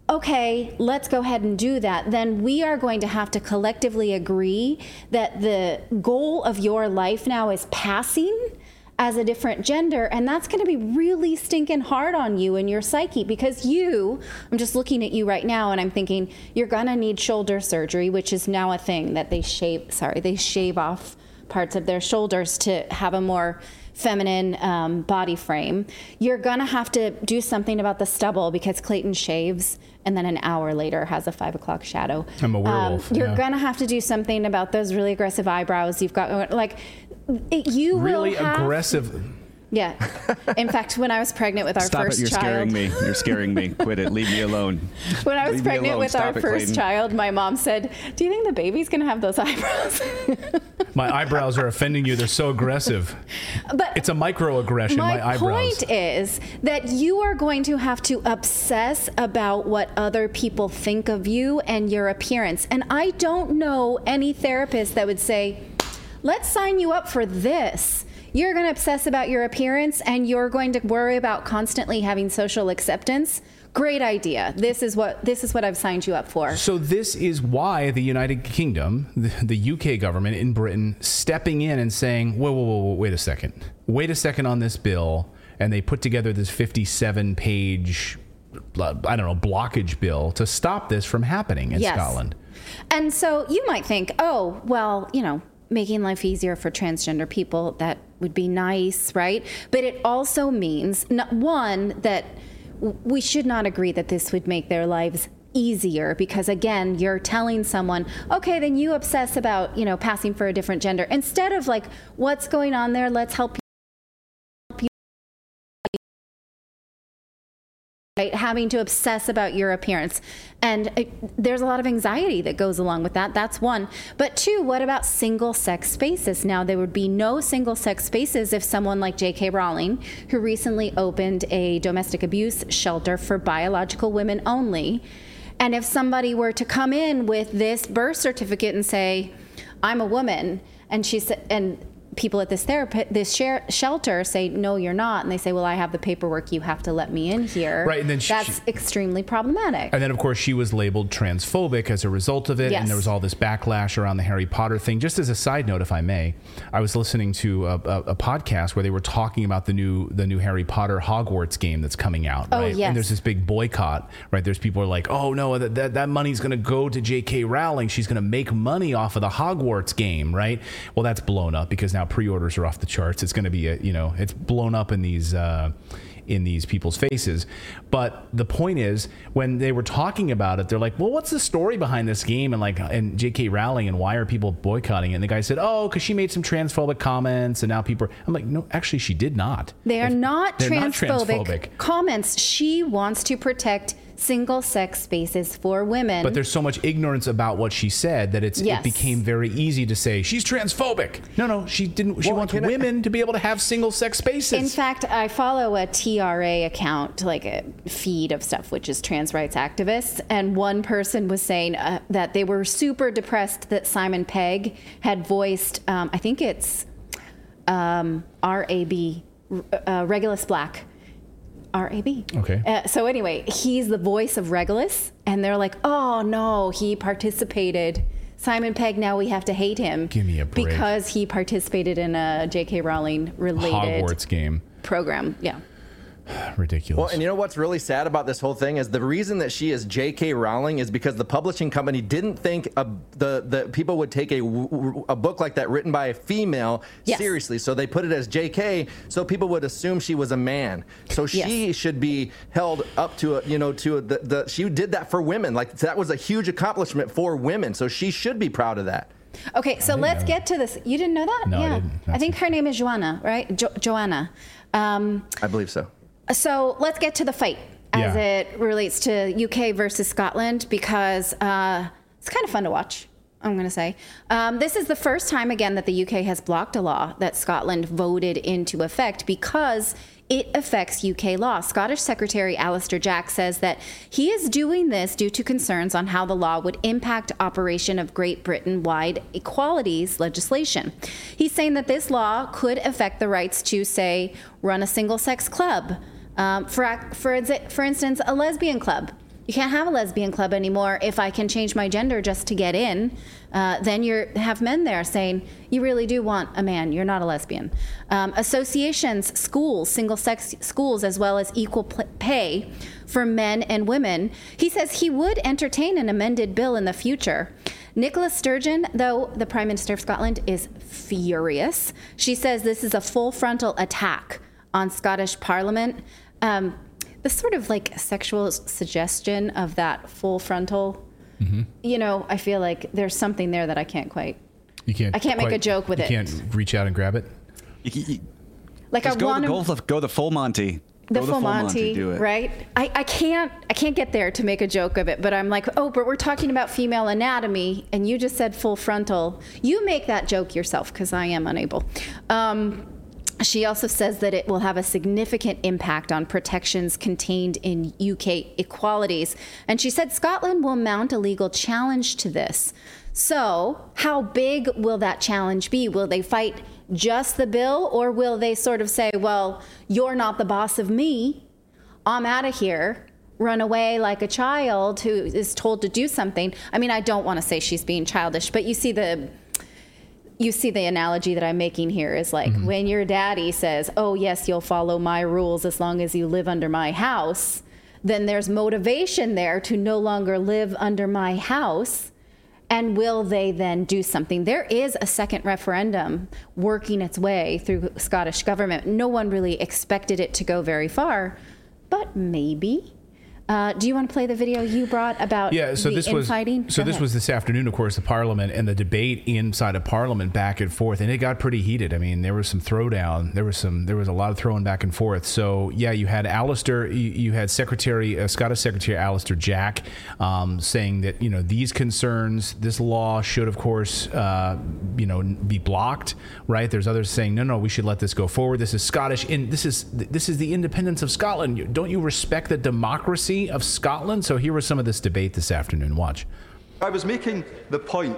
okay, let's go ahead and do that, then we are going to have to collectively agree that the goal of your life now is passing as a different gender, and that's going to be really stinking hard on you and your psyche, because you, I'm just looking at you right now and I'm thinking, you're going to need shoulder surgery, which is now a thing that they shave, sorry, they shave off parts of their shoulders to have a more feminine um, body frame. You're going to have to do something about the stubble because Clayton shaves and then an hour later has a five o'clock shadow. I'm a werewolf. Um, you're yeah. going to have to do something about those really aggressive eyebrows you've got. Like, it, you really will have, aggressive. Yeah. In fact, when I was pregnant with our Stop first it, you're child. scaring me. You're scaring me. Quit it. Leave me alone. When I was Leave me pregnant alone. with Stop our it, first Clayton. child, my mom said, do you think the baby's going to have those eyebrows? My eyebrows are offending you. They're so aggressive. But it's a microaggression, my, my eyebrows. point is that you are going to have to obsess about what other people think of you and your appearance. And I don't know any therapist that would say, let's sign you up for this. You're going to obsess about your appearance and you're going to worry about constantly having social acceptance. Great idea. This is what this is what I've signed you up for. So this is why the United Kingdom, the, the U K government in Britain, stepping in and saying, whoa, whoa, whoa, whoa, wait a second. Wait a second on this bill. And they put together this fifty-seven page, I don't know, blockage bill to stop this from happening in yes. Scotland. And so you might think, oh, well, you know, making life easier for transgender people, that would be nice, right? But it also means, one, that we should not agree that this would make their lives easier, because again, you're telling someone, okay, then you obsess about, you know, passing for a different gender, instead of like, what's going on there? Let's help you. Right? Having to obsess about your appearance. And it, there's a lot of anxiety that goes along with that. That's one. But two, what about single-sex spaces? Now, there would be no single-sex spaces if someone like J K Rowling, who recently opened a domestic abuse shelter for biological women only, and if somebody were to come in with this birth certificate and say, I'm a woman, and she said, and people at this therapy, this share, shelter say, no, you're not. And they say, well, I have the paperwork. You have to let me in here. Right. And then she, that's she, extremely problematic. And then, of course, she was labeled transphobic as a result of it. Yes. And there was all this backlash around the Harry Potter thing. Just as a side note, if I may, I was listening to a, a, a podcast where they were talking about the new the new Harry Potter Hogwarts game that's coming out. Oh, right? yes. And there's this big boycott. Right. There's people who are like, oh, no, that, that, that money's going to go to J K Rowling. She's going to make money off of the Hogwarts game. Right. Well, that's blown up because now pre-orders are off the charts. It's going to be, a, you know, it's blown up in these uh, in these people's faces. But the point is, when they were talking about it, they're like, well, what's the story behind this game? And like, and J K Rowling, and why are people boycotting it? And the guy said, oh, because she made some transphobic comments, and now people are, I'm like, no, actually, she did not. They are If, not, they're transphobic not transphobic comments. She wants to protect single-sex spaces for women. But there's so much ignorance about what she said that it's Yes. it became very easy to say she's transphobic. No, no, she didn't. She Well, wants can I- women to be able to have single-sex spaces. In fact, I follow a T R A account, like a feed of stuff, which is trans rights activists. And one person was saying uh, that they were super depressed that Simon Pegg had voiced, um, I think it's um, R A B, uh, Regulus Black. R A B. Okay. Uh, so anyway, he's the voice of Regulus, and they're like, oh no, he participated. Simon Pegg, now we have to hate him. Give me a break. Because he participated in a J K Rowling related Hogwarts game. program. Yeah. Ridiculous. Well, and you know what's really sad about this whole thing is the reason that she is J K Rowling is because the publishing company didn't think a, the the people would take a, a book like that written by a female Yes. seriously. So they put it as J K, so people would assume she was a man. So she Yes. should be held up to a, you know to a, the, the she did that for women. Like that was a huge accomplishment for women. So she should be proud of that. Okay, so let's get to this. You didn't know that? No, I yeah. didn't. I That's think it. her name is Joanna, right? Jo- Joanna. Um, I believe so. So let's get to the fight as Yeah. it relates to U K versus Scotland, because uh, it's kind of fun to watch, I'm going to say. Um, this is the first time, again, that the U K has blocked a law that Scotland voted into effect because it affects U K law. Scottish Secretary Alistair Jack says that he is doing this due to concerns on how the law would impact operation of Great Britain-wide equalities legislation. He's saying that this law could affect the rights to, say, run a single-sex club. Um, for, for, for instance, a lesbian club. You can't have a lesbian club anymore if I can change my gender just to get in. Uh, then you have men there saying, you really do want a man, you're not a lesbian. Um, associations, schools, single-sex schools, as well as equal pl- pay for men and women. He says he would entertain an amended bill in the future. Nicola Sturgeon, though, the Prime Minister of Scotland, is furious. She says this is a full frontal attack on Scottish Parliament. Um, the sort of like sexual suggestion of that full frontal, mm-hmm. you know, I feel like there's something there that I can't quite, you can't. I can't make quite- a joke with you it. can't reach out and grab it. You- you- like Just I go, want go, to, the, go the full Monty. the Go full Monty, do it. right? I, I can't, I can't get there to make a joke of it, but I'm like, oh, but we're talking about female anatomy, and you just said full frontal. You make that joke yourself, because I am unable. Um, She also says that it will have a significant impact on protections contained in U K equalities. And she said Scotland will mount a legal challenge to this. So how big will that challenge be? Will they fight just the bill, or will they sort of say, well, you're not the boss of me, I'm out of here, run away like a child who is told to do something? I mean, I don't want to say she's being childish, but you see the... You see the analogy that I'm making here is like mm-hmm. when your daddy says, oh, yes, you'll follow my rules as long as you live under my house, then there's motivation there to no longer live under my house. And will they then do something? There is a second referendum working its way through Scottish government. No one really expected it to go very far, but maybe. Uh, do you want to play the video you brought about Yeah, so the this was infighting? so Go this ahead. was this afternoon, of course, the Parliament and the debate inside of Parliament back and forth, and it got pretty heated. I mean, there was some throwdown, there was some, there was a lot of throwing back and forth. So yeah, you had Alistair, you, you had Secretary, uh, Scottish Secretary Alistair Jack, um, saying that you know these concerns, this law should, of course, uh, you know, be blocked. Right? There's others saying no, no, we should let this go forward. This is Scottish, in this is this is the independence of Scotland. Don't you respect the democracy of Scotland? So here was some of this debate this afternoon. Watch. I was making the point,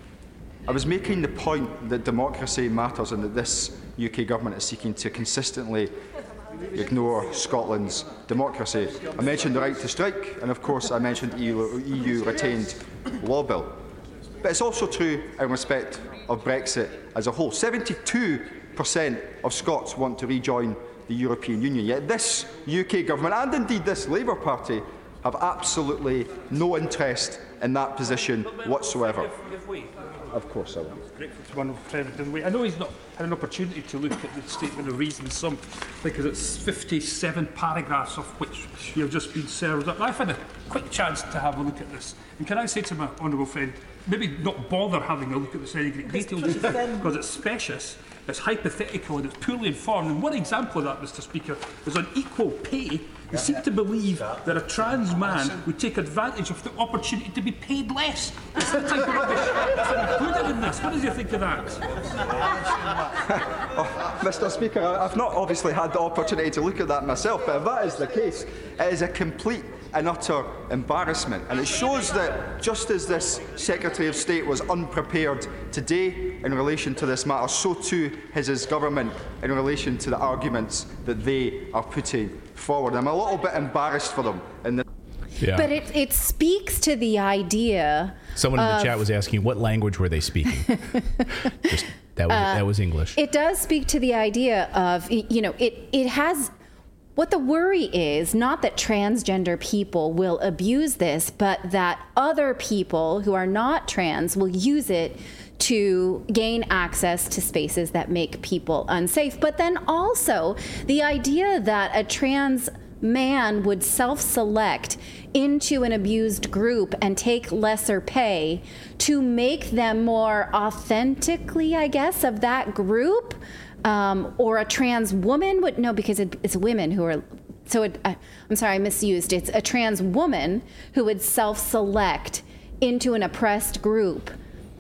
I was making the point that democracy matters and that this U K government is seeking to consistently ignore Scotland's democracy. I mentioned the right to strike, and of course I mentioned E U retained law bill. But it's also true in respect of Brexit as a whole. seventy-two percent of Scots want to rejoin the European Union, yet this U K government, and indeed this Labour Party, have absolutely no interest in that position whatsoever. Of course I will. Grateful to one of President Wait. I know he's not had an opportunity to look at the statement of reasons, some because it's fifty-seven paragraphs of which you've just been served up. I've had a quick chance to have a look at this. And can I say to my honourable friend, maybe not bother having a look at this in any great detail because it's specious, it's hypothetical and it's poorly informed. And one example of that, Mr Speaker, is on equal pay. You seem to believe that a trans man would take advantage of the opportunity to be paid less. It's the type of rubbish that's included in this. What does you think of that? oh, Mr Speaker, I've not obviously had the opportunity to look at that myself, but if that is the case, it is a complete and utter embarrassment. And it shows that just as this Secretary of State was unprepared today in relation to this matter, so too is his government in relation to the arguments that they are putting forward. I'm a little bit embarrassed for them. In the yeah. But it, it speaks to the idea. Someone in the of, chat was asking, what language were they speaking? Just, that was uh, that was English. It does speak to the idea of, you know, it it has. What the worry is not that transgender people will abuse this, but that other people who are not trans will use it to gain access to spaces that make people unsafe. But then also the idea that a trans man would self-select into an abused group and take lesser pay to make them more authentically, I guess, of that group. Um, or a trans woman would, no, because it, it's women who are, so it, I, I'm sorry, I misused. It's a trans woman who would self-select into an oppressed group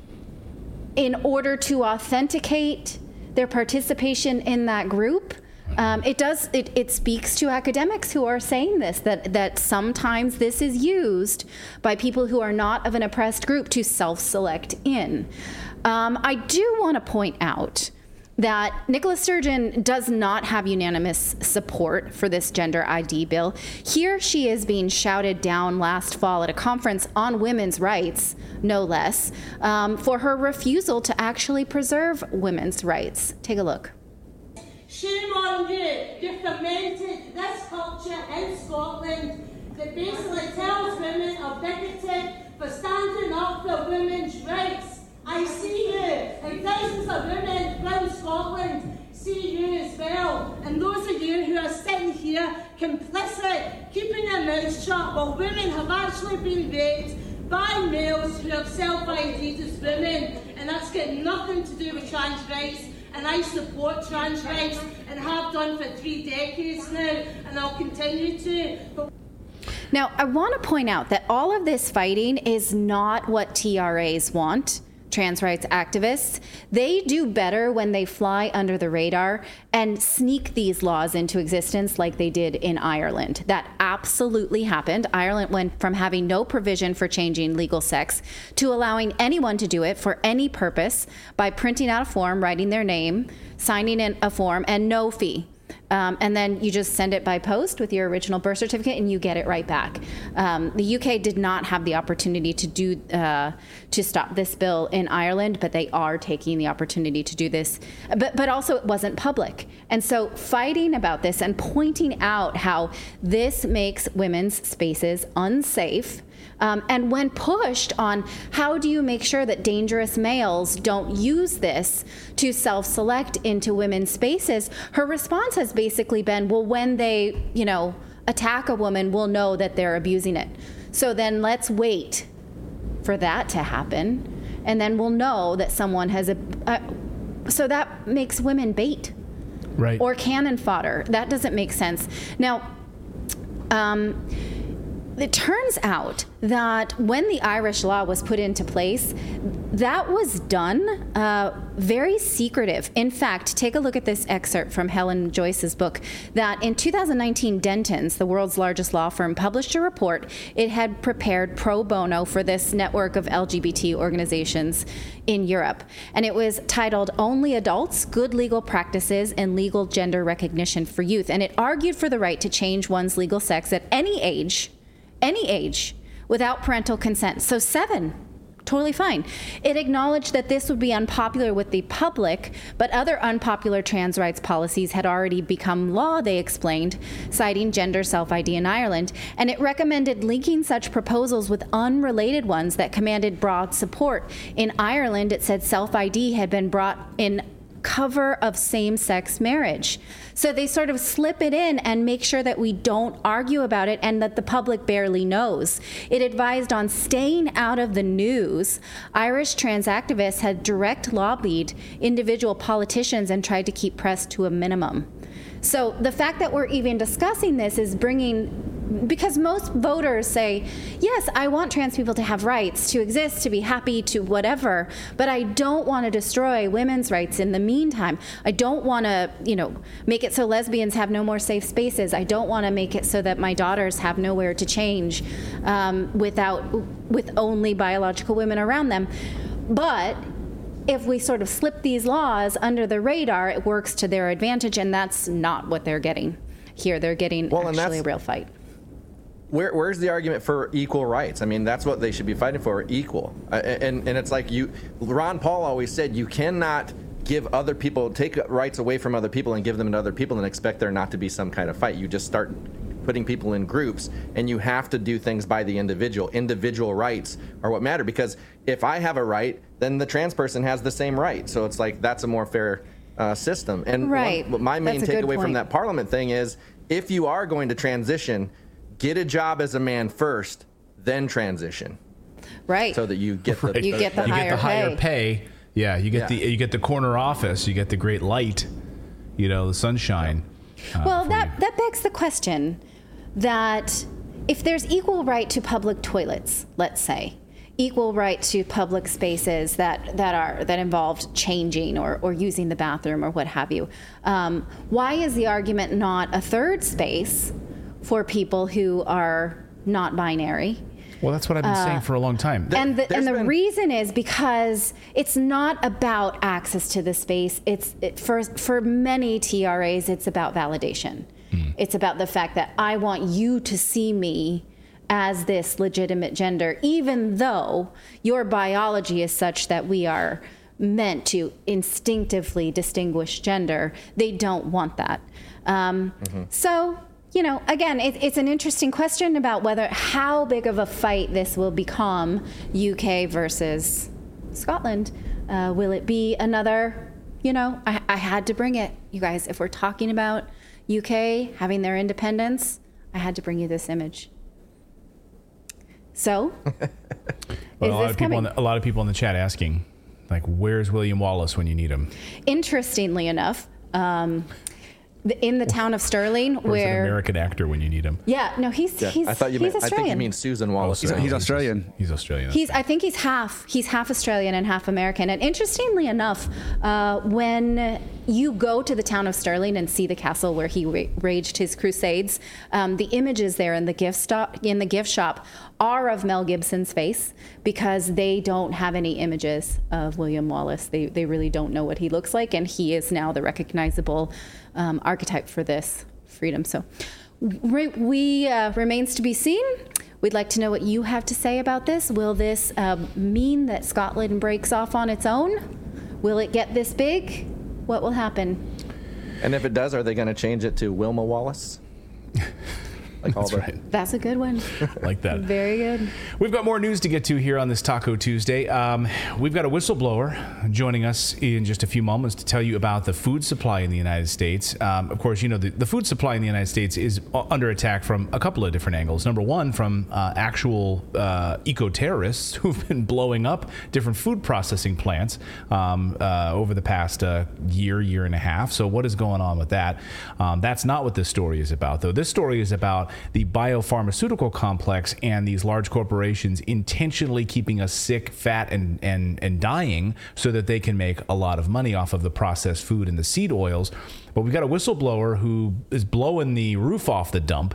in order to authenticate their participation in that group. Um, it does, it, it speaks to academics who are saying this, that, that sometimes this is used by people who are not of an oppressed group to self-select in. Um, I do want to point out that Nicola Sturgeon does not have unanimous support for this gender I D bill. Here she is being shouted down last fall at a conference on women's rights, no less, um, for her refusal to actually preserve women's rights. Take a look. Shame on you. You fermented this culture in Scotland that basically tells women are bigoted for standing up for women's rights. I see you, and thousands of women around Scotland see you as well. And those of you who are sitting here complicit, keeping your mouths shut while women have actually been raped by males who have self-I D'd as women. And that's got nothing to do with trans rights. And I support trans rights and have done for three decades now, and I'll continue to. But now, I want to point out that all of this fighting is not what T R As want. Trans rights activists, they do better when they fly under the radar and sneak these laws into existence like they did in Ireland. That absolutely happened. Ireland went from having no provision for changing legal sex to allowing anyone to do it for any purpose by printing out a form, writing their name, signing in a form, and no fee. Um, and then you just send it by post with your original birth certificate and you get it right back. Um, the U K did not have the opportunity to do uh, to stop this bill in Ireland, but they are taking the opportunity to do this. But, but also it wasn't public. And so fighting about this and pointing out how this makes women's spaces unsafe. Um, and when pushed on how do you make sure that dangerous males don't use this to self-select into women's spaces, her response has basically been, well, when they, you know, attack a woman, we'll know that they're abusing it. So then let's wait for that to happen, and then we'll know that someone has a... Uh, so that makes women bait. Right. Or cannon fodder. That doesn't make sense. Now, um... it turns out that when the Irish law was put into place, that was done uh, very secretive. In fact, take a look at this excerpt from Helen Joyce's book, that in two thousand nineteen, Dentons, the world's largest law firm, published a report it had prepared pro bono for this network of L G B T organizations in Europe. And it was titled Only Adults, Good Legal Practices and Legal Gender Recognition for Youth. And it argued for the right to change one's legal sex at any age any age without parental consent. So seven, totally fine. It acknowledged that this would be unpopular with the public, but other unpopular trans rights policies had already become law, they explained, citing gender self-I D in Ireland. And it recommended linking such proposals with unrelated ones that commanded broad support. In Ireland, it said self-I D had been brought in cover of same-sex marriage. So they sort of slip it in and make sure that we don't argue about it and that the public barely knows. It advised on staying out of the news. Irish trans activists had direct lobbied individual politicians and tried to keep press to a minimum. So the fact that we're even discussing this is bringing, because most voters say, yes, I want trans people to have rights, to exist, to be happy, to whatever, but I don't want to destroy women's rights in the meantime. I don't want to, you know, make it so lesbians have no more safe spaces. I don't want to make it so that my daughters have nowhere to change um, without, with only biological women around them. But if we sort of slip these laws under the radar, it works to their advantage, and that's not what they're getting here. They're getting well, actually a real fight. Where, where's the argument for equal rights? I mean, that's what they should be fighting for, equal. Uh, and, and it's like you, Ron Paul always said, you cannot give other people, take rights away from other people and give them to other people and expect there not to be some kind of fight. You just start putting people in groups, and you have to do things by the individual. Individual rights are what matter, because if I have a right, then the trans person has the same right. So it's like, that's a more fair uh, system. And right. one, my main That's a good takeaway point. from that Parliament thing is, if you are going to transition, get a job as a man first, then transition. Right. So that you get the, Right. You get the you higher get the higher pay. pay. Yeah, you get Yeah. the you get the corner office, you get the great light, you know, the sunshine. uh, Well, before that, you- that begs the question that if there's equal right to public toilets, let's say, equal right to public spaces that, that are that involved changing or, or using the bathroom or what have you, um, why is the argument not a third space for people who are not binary? Well, that's what I've been saying for a long time. And the, and the been- reason is because it's not about access to the space. It's it, for for many T R As, it's about validation. It's about the fact that I want you to see me as this legitimate gender, even though your biology is such that we are meant to instinctively distinguish gender. They don't want that. Um, Mm-hmm. So. You know, again, it, it's an interesting question about whether how big of a fight this will become, U K versus Scotland. Uh, will it be another, you know, I, I had to bring it. You guys, if we're talking about U K having their independence, I had to bring you this image. So, Well, is a lot this of people, in coming? the, a lot of people in the chat asking, like, where's William Wallace when you need him? Interestingly enough, um, the, in the town of Stirling, Or is an where American actor when you need him? yeah, no, he's Yeah, he's I thought you he's meant, I Australian. think you mean Susan Wallace. He's, he's Australian. He's Australian. He's, I think he's half. He's half Australian and half American. And interestingly enough, uh, when you go to the town of Stirling and see the castle where he ra- waged his crusades, um, the images there in the gift stop in the gift shop are of Mel Gibson's face, because they don't have any images of William Wallace. They they really don't know what he looks like, and he is now the recognizable um, archetype for this freedom. So we, we uh, remains to be seen. We'd like to know what you have to say about this. Will this uh, mean that Scotland breaks off on its own? Will it get this big? What will happen? And if it does, are they going to change it to Wilma Wallace? Like all That's the, right. That's a good one. Like that. Very good. We've got more news to get to here on this Taco Tuesday. Um, we've got a whistleblower joining us in just a few moments to tell you about the food supply in the United States. Um, of course, you know, the, the food supply in the United States is under attack from a couple of different angles. Number one, from uh, actual uh, eco-terrorists who've been blowing up different food processing plants um, uh, over the past uh, year, year and a half. So what is going on with that? Um, that's not what this story is about, though. This story is about the biopharmaceutical complex and these large corporations intentionally keeping us sick, fat, and, and, and dying so that they can make a lot of money off of the processed food and the seed oils. But we've got a whistleblower who is blowing the roof off the dump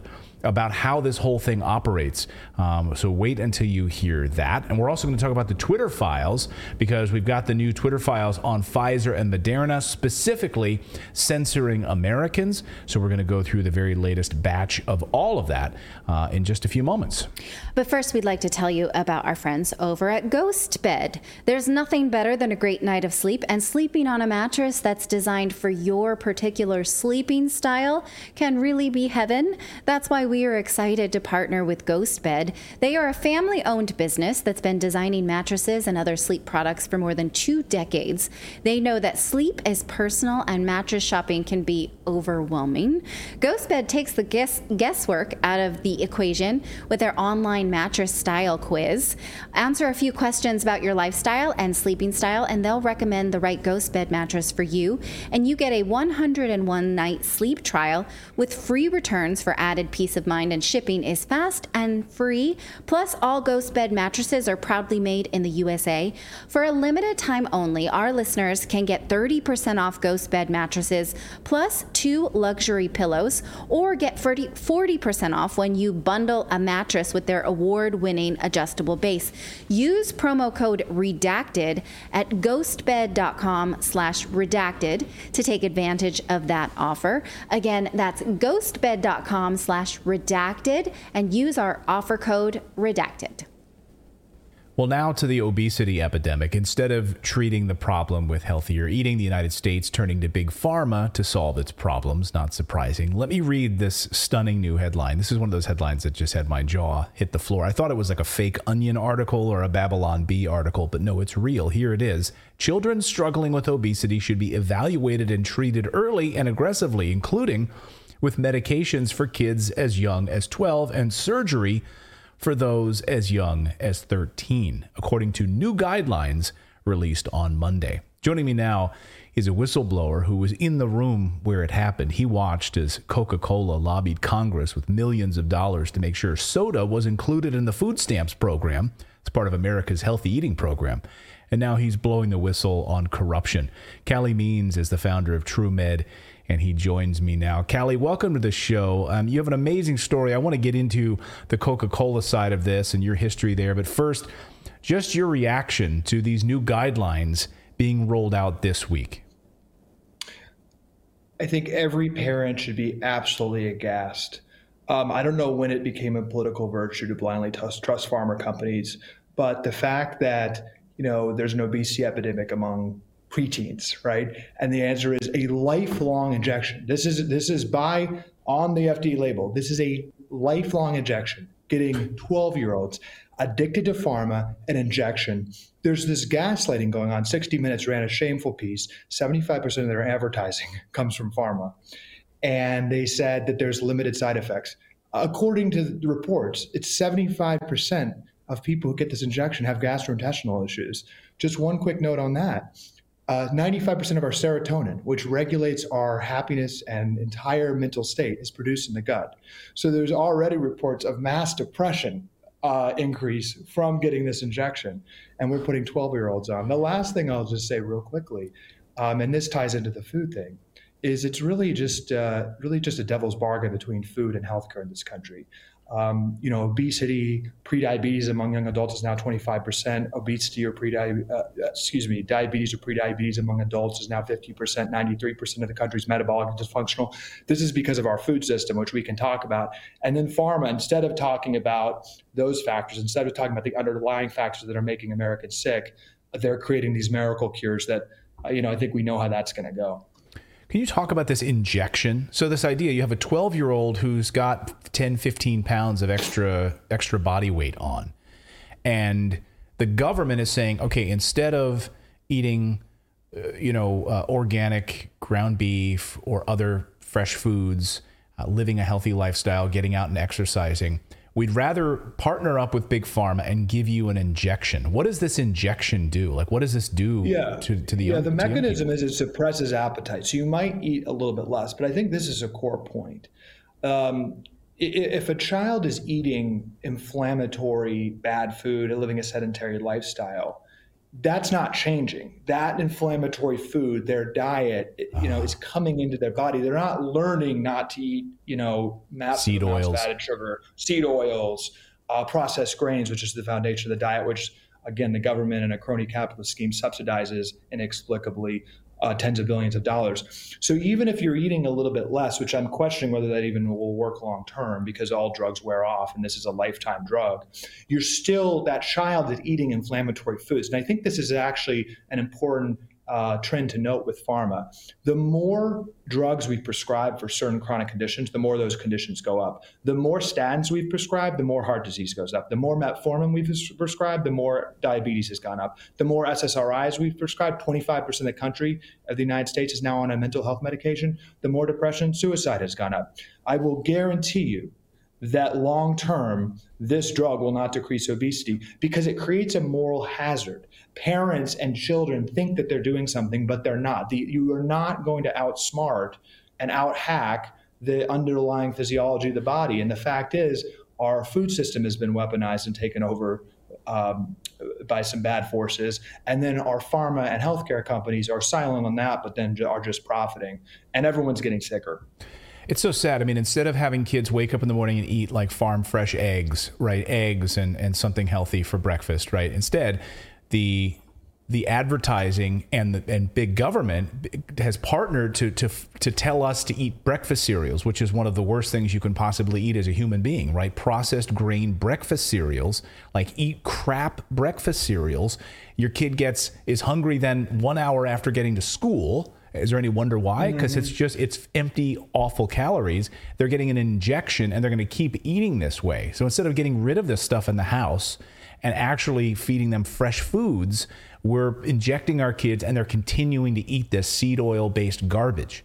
about how this whole thing operates. Um, so wait until you hear that. And we're also going to talk about the Twitter files, because we've got the new Twitter files on Pfizer and Moderna, specifically censoring Americans. So we're going to go through the very latest batch of all of that uh, in just a few moments. But first, we'd like to tell you about our friends over at Ghost Bed. There's nothing better than a great night of sleep, and sleeping on a mattress that's designed for your particular sleeping style can really be heaven. That's why we are excited to partner with Ghost Bed. They are a family-owned business that's been designing mattresses and other sleep products for more than two decades. They know that sleep is personal and mattress shopping can be overwhelming. Ghost Bed takes the guess- guesswork out of the equation with their online mattress style quiz. Answer a few questions about your lifestyle and sleeping style, and they'll recommend the right Ghost Bed mattress for you. And you get a one hundred one night sleep trial with free returns for added peace of mind, and shipping is fast and free. Plus, all Ghost Bed mattresses are proudly made in the U S A. For a limited time only, our listeners can get thirty percent off Ghost Bed mattresses plus two luxury pillows, or get forty percent off when you bundle a mattress with their award-winning adjustable base. Use promo code REDACTED at ghostbed.com slash redacted to take advantage of that offer. Again, that's ghostbed.com slash redacted and use our offer code REDACTED. Well, now to the obesity epidemic. Instead of treating the problem with healthier eating, the United States turning to big pharma to solve its problems. Not surprising. Let me read this stunning new headline. This is one of those headlines that just had my jaw hit the floor. I thought it was like a fake Onion article or a Babylon Bee article, but no, it's real. Here it is. Children struggling with obesity should be evaluated and treated early and aggressively, including with medications for kids as young as twelve and surgery for those as young as thirteen, according to new guidelines released on Monday. Joining me now is a whistleblower who was in the room where it happened. He watched as Coca-Cola lobbied Congress with millions of dollars to make sure soda was included in the food stamps program. It's part of America's healthy eating program. And now he's blowing the whistle on corruption. Callie Means is the founder of TrueMed, and he joins me now. Callie, welcome to the show. Um, you have an amazing story. I want to get into the Coca-Cola side of this and your history there. But first, just your reaction to these new guidelines being rolled out this week. I think every parent should be absolutely aghast. Um, I don't know when it became a political virtue to blindly trust, trust pharma companies, but the fact that, you know, there's an obesity epidemic among preteens, right? And the answer is a lifelong injection. This is this is by on the F D A label. This is a lifelong injection, getting twelve-year-olds addicted to pharma, an injection. There's this gaslighting going on. sixty minutes ran a shameful piece. seventy-five percent of their advertising comes from pharma. And they said that there's limited side effects. According to the reports, it's seventy-five percent of people who get this injection have gastrointestinal issues. Just one quick note on that. Uh, ninety-five percent of our serotonin, which regulates our happiness and entire mental state, is produced in the gut. So there's already reports of mass depression uh, increase from getting this injection, and we're putting twelve-year-olds on. The last thing I'll just say real quickly, um, and this ties into the food thing, is it's really just uh, really just a devil's bargain between food and healthcare in this country. Um, you know, obesity, prediabetes among young adults is now twenty-five percent. Obesity or prediabetes, uh, excuse me, diabetes or prediabetes among adults is now fifty percent. ninety-three percent of the country's metabolic dysfunctional. This is because of our food system, which we can talk about. And then pharma, instead of talking about those factors, instead of talking about the underlying factors that are making Americans sick, they're creating these miracle cures that, uh, you know, I think we know how that's going to go. Can you talk about this injection? So this idea, you have a twelve-year-old who's got ten, fifteen pounds of extra extra body weight on. And the government is saying, okay, instead of eating, uh, you know, uh, organic ground beef or other fresh foods, uh, living a healthy lifestyle, getting out and exercising, we'd rather partner up with Big Pharma and give you an injection. What does this injection do? Like, what does this do yeah. to, to the Yeah, young, the to mechanism is it suppresses appetite. So you might eat a little bit less, but I think this is a core point. Um, if a child is eating inflammatory, bad food and living a sedentary lifestyle, That's not changing. That inflammatory food, their diet, you know, is coming into their body. They're not learning not to eat, you know, massive seed amounts oils, of added sugar, seed oils, uh, processed grains, which is the foundation of the diet, which, again, the government and a crony capitalist scheme subsidizes inexplicably uh, tens of billions of dollars. So even if you're eating a little bit less, which I'm questioning whether that even will work long term because all drugs wear off and this is a lifetime drug, you're still, that child is eating inflammatory foods. And I think this is actually an important uh, trend to note with pharma. The more drugs we prescribe for certain chronic conditions, the more those conditions go up. The more statins we've prescribed, the more heart disease goes up. The more metformin we've prescribed, the more diabetes has gone up. The more S S R Is we've prescribed, twenty-five percent of the country of the United States is now on a mental health medication, the more depression, suicide has gone up. I will guarantee you that long term, this drug will not decrease obesity because it creates a moral hazard. Parents and children think that they're doing something, but they're not. The, you are not going to outsmart and out-hack the underlying physiology of the body. And the fact is, our food system has been weaponized and taken over um, by some bad forces. And then our pharma and healthcare companies are silent on that, but then are just profiting. And everyone's getting sicker. It's so sad. I mean, instead of having kids wake up in the morning and eat like farm fresh eggs, right? Eggs and, and something healthy for breakfast, right? Instead, the the advertising and the, and big government has partnered to to to tell us to eat breakfast cereals, which is one of the worst things you can possibly eat as a human being, right? Processed grain breakfast cereals, like eat crap breakfast cereals. Your kid gets is hungry then one hour after getting to school. Is there any wonder why? Because mm-hmm. it's just, it's empty, awful calories. They're getting an injection and they're going to keep eating this way. So instead of getting rid of this stuff in the house and actually feeding them fresh foods, we're injecting our kids and they're continuing to eat this seed oil based garbage.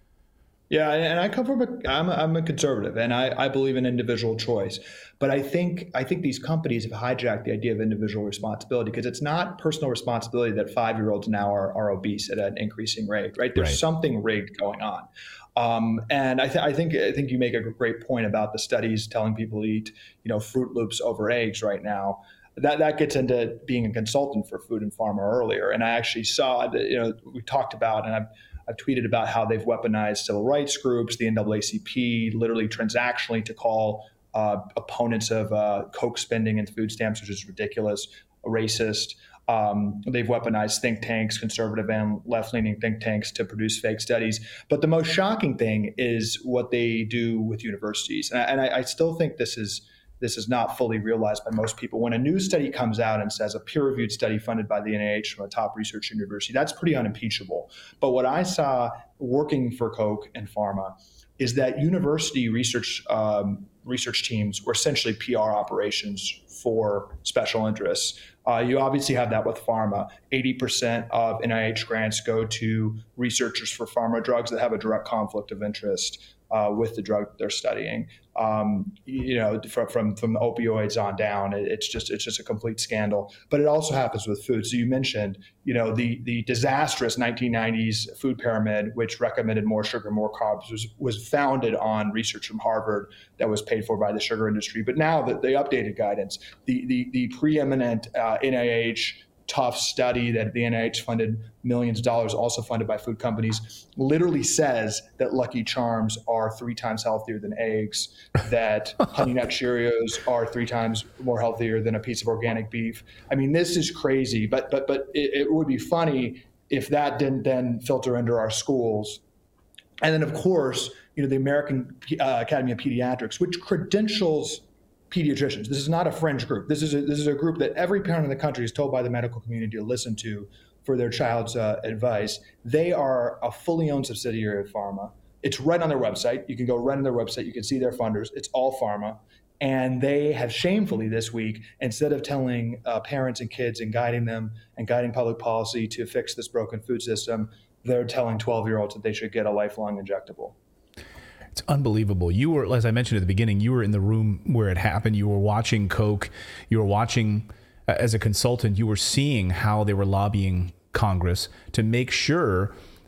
Yeah, and I come from a, I'm a, I'm a conservative, and I, I believe in individual choice. But I think I think these companies have hijacked the idea of individual responsibility because it's not personal responsibility that five-year-olds now are, are obese at an increasing rate, right? There's right. something rigged going on. Um, and I, th- I think I think you make a great point about the studies telling people to eat, you know, Fruit Loops over eggs right now. That that gets into being a consultant for Food and Pharma earlier. And I actually saw that, you know, we talked about, and I've I've tweeted about how they've weaponized civil rights groups, the N double A C P, literally transactionally to call uh, opponents of uh, Coke spending and food stamps, which is ridiculous, racist. Um, they've weaponized think tanks, conservative and left-leaning think tanks, to produce fake studies. But the most shocking thing is what they do with universities. And I, and I, I still think this is This is not fully realized by most people. When a new study comes out and says a peer-reviewed study funded by the N I H from a top research university, that's pretty unimpeachable. But what I saw working for Coke and Pharma is that university research um, research teams were essentially P R operations for special interests. Uh, you obviously have that with pharma. eighty percent of N I H grants go to researchers for pharma drugs that have a direct conflict of interest uh, with the drug that they're studying. Um, you know, from, from from opioids on down, it's just it's just a complete scandal. But it also happens with food. So you mentioned, you know, the the disastrous nineteen nineties food pyramid, which recommended more sugar, more carbs, was was founded on research from Harvard that was paid for by the sugar industry. But now that the updated guidance, the the the preeminent uh, N I H tough study that the N I H funded millions of dollars, also funded by food companies, literally says that Lucky Charms are three times healthier than eggs, that Honey Nut Cheerios are three times more healthier than a piece of organic beef. I mean, this is crazy, but but but it, it would be funny if that didn't then filter into our schools. And then, of course, you know, the American uh, Academy of Pediatrics, which credentials pediatricians. This is not a fringe group. This is a, this is a group that every parent in the country is told by the medical community to listen to for their child's uh, advice. They are a fully owned subsidiary of pharma. It's right on their website. You can go right on their website. You can see their funders. It's all pharma. And they have shamefully this week, instead of telling uh, parents and kids and guiding them and guiding public policy to fix this broken food system, they're telling twelve-year-olds that they should get a lifelong injectable. It's unbelievable. You were, as I mentioned at the beginning, you were in the room where it happened. You were watching Coke. You were watching, uh, as a consultant, you were seeing how they were lobbying Congress to make sure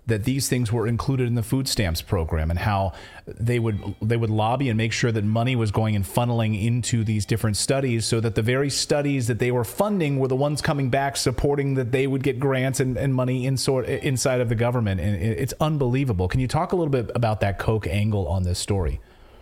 that these things were included in the food stamps program, and how they would they would lobby and make sure that money was going and funneling into these different studies, so that the very studies that they were funding were the ones coming back supporting that they would get grants and, and money in sort, inside of the government. And it's unbelievable. Can you talk a little bit about that Koch angle on this story?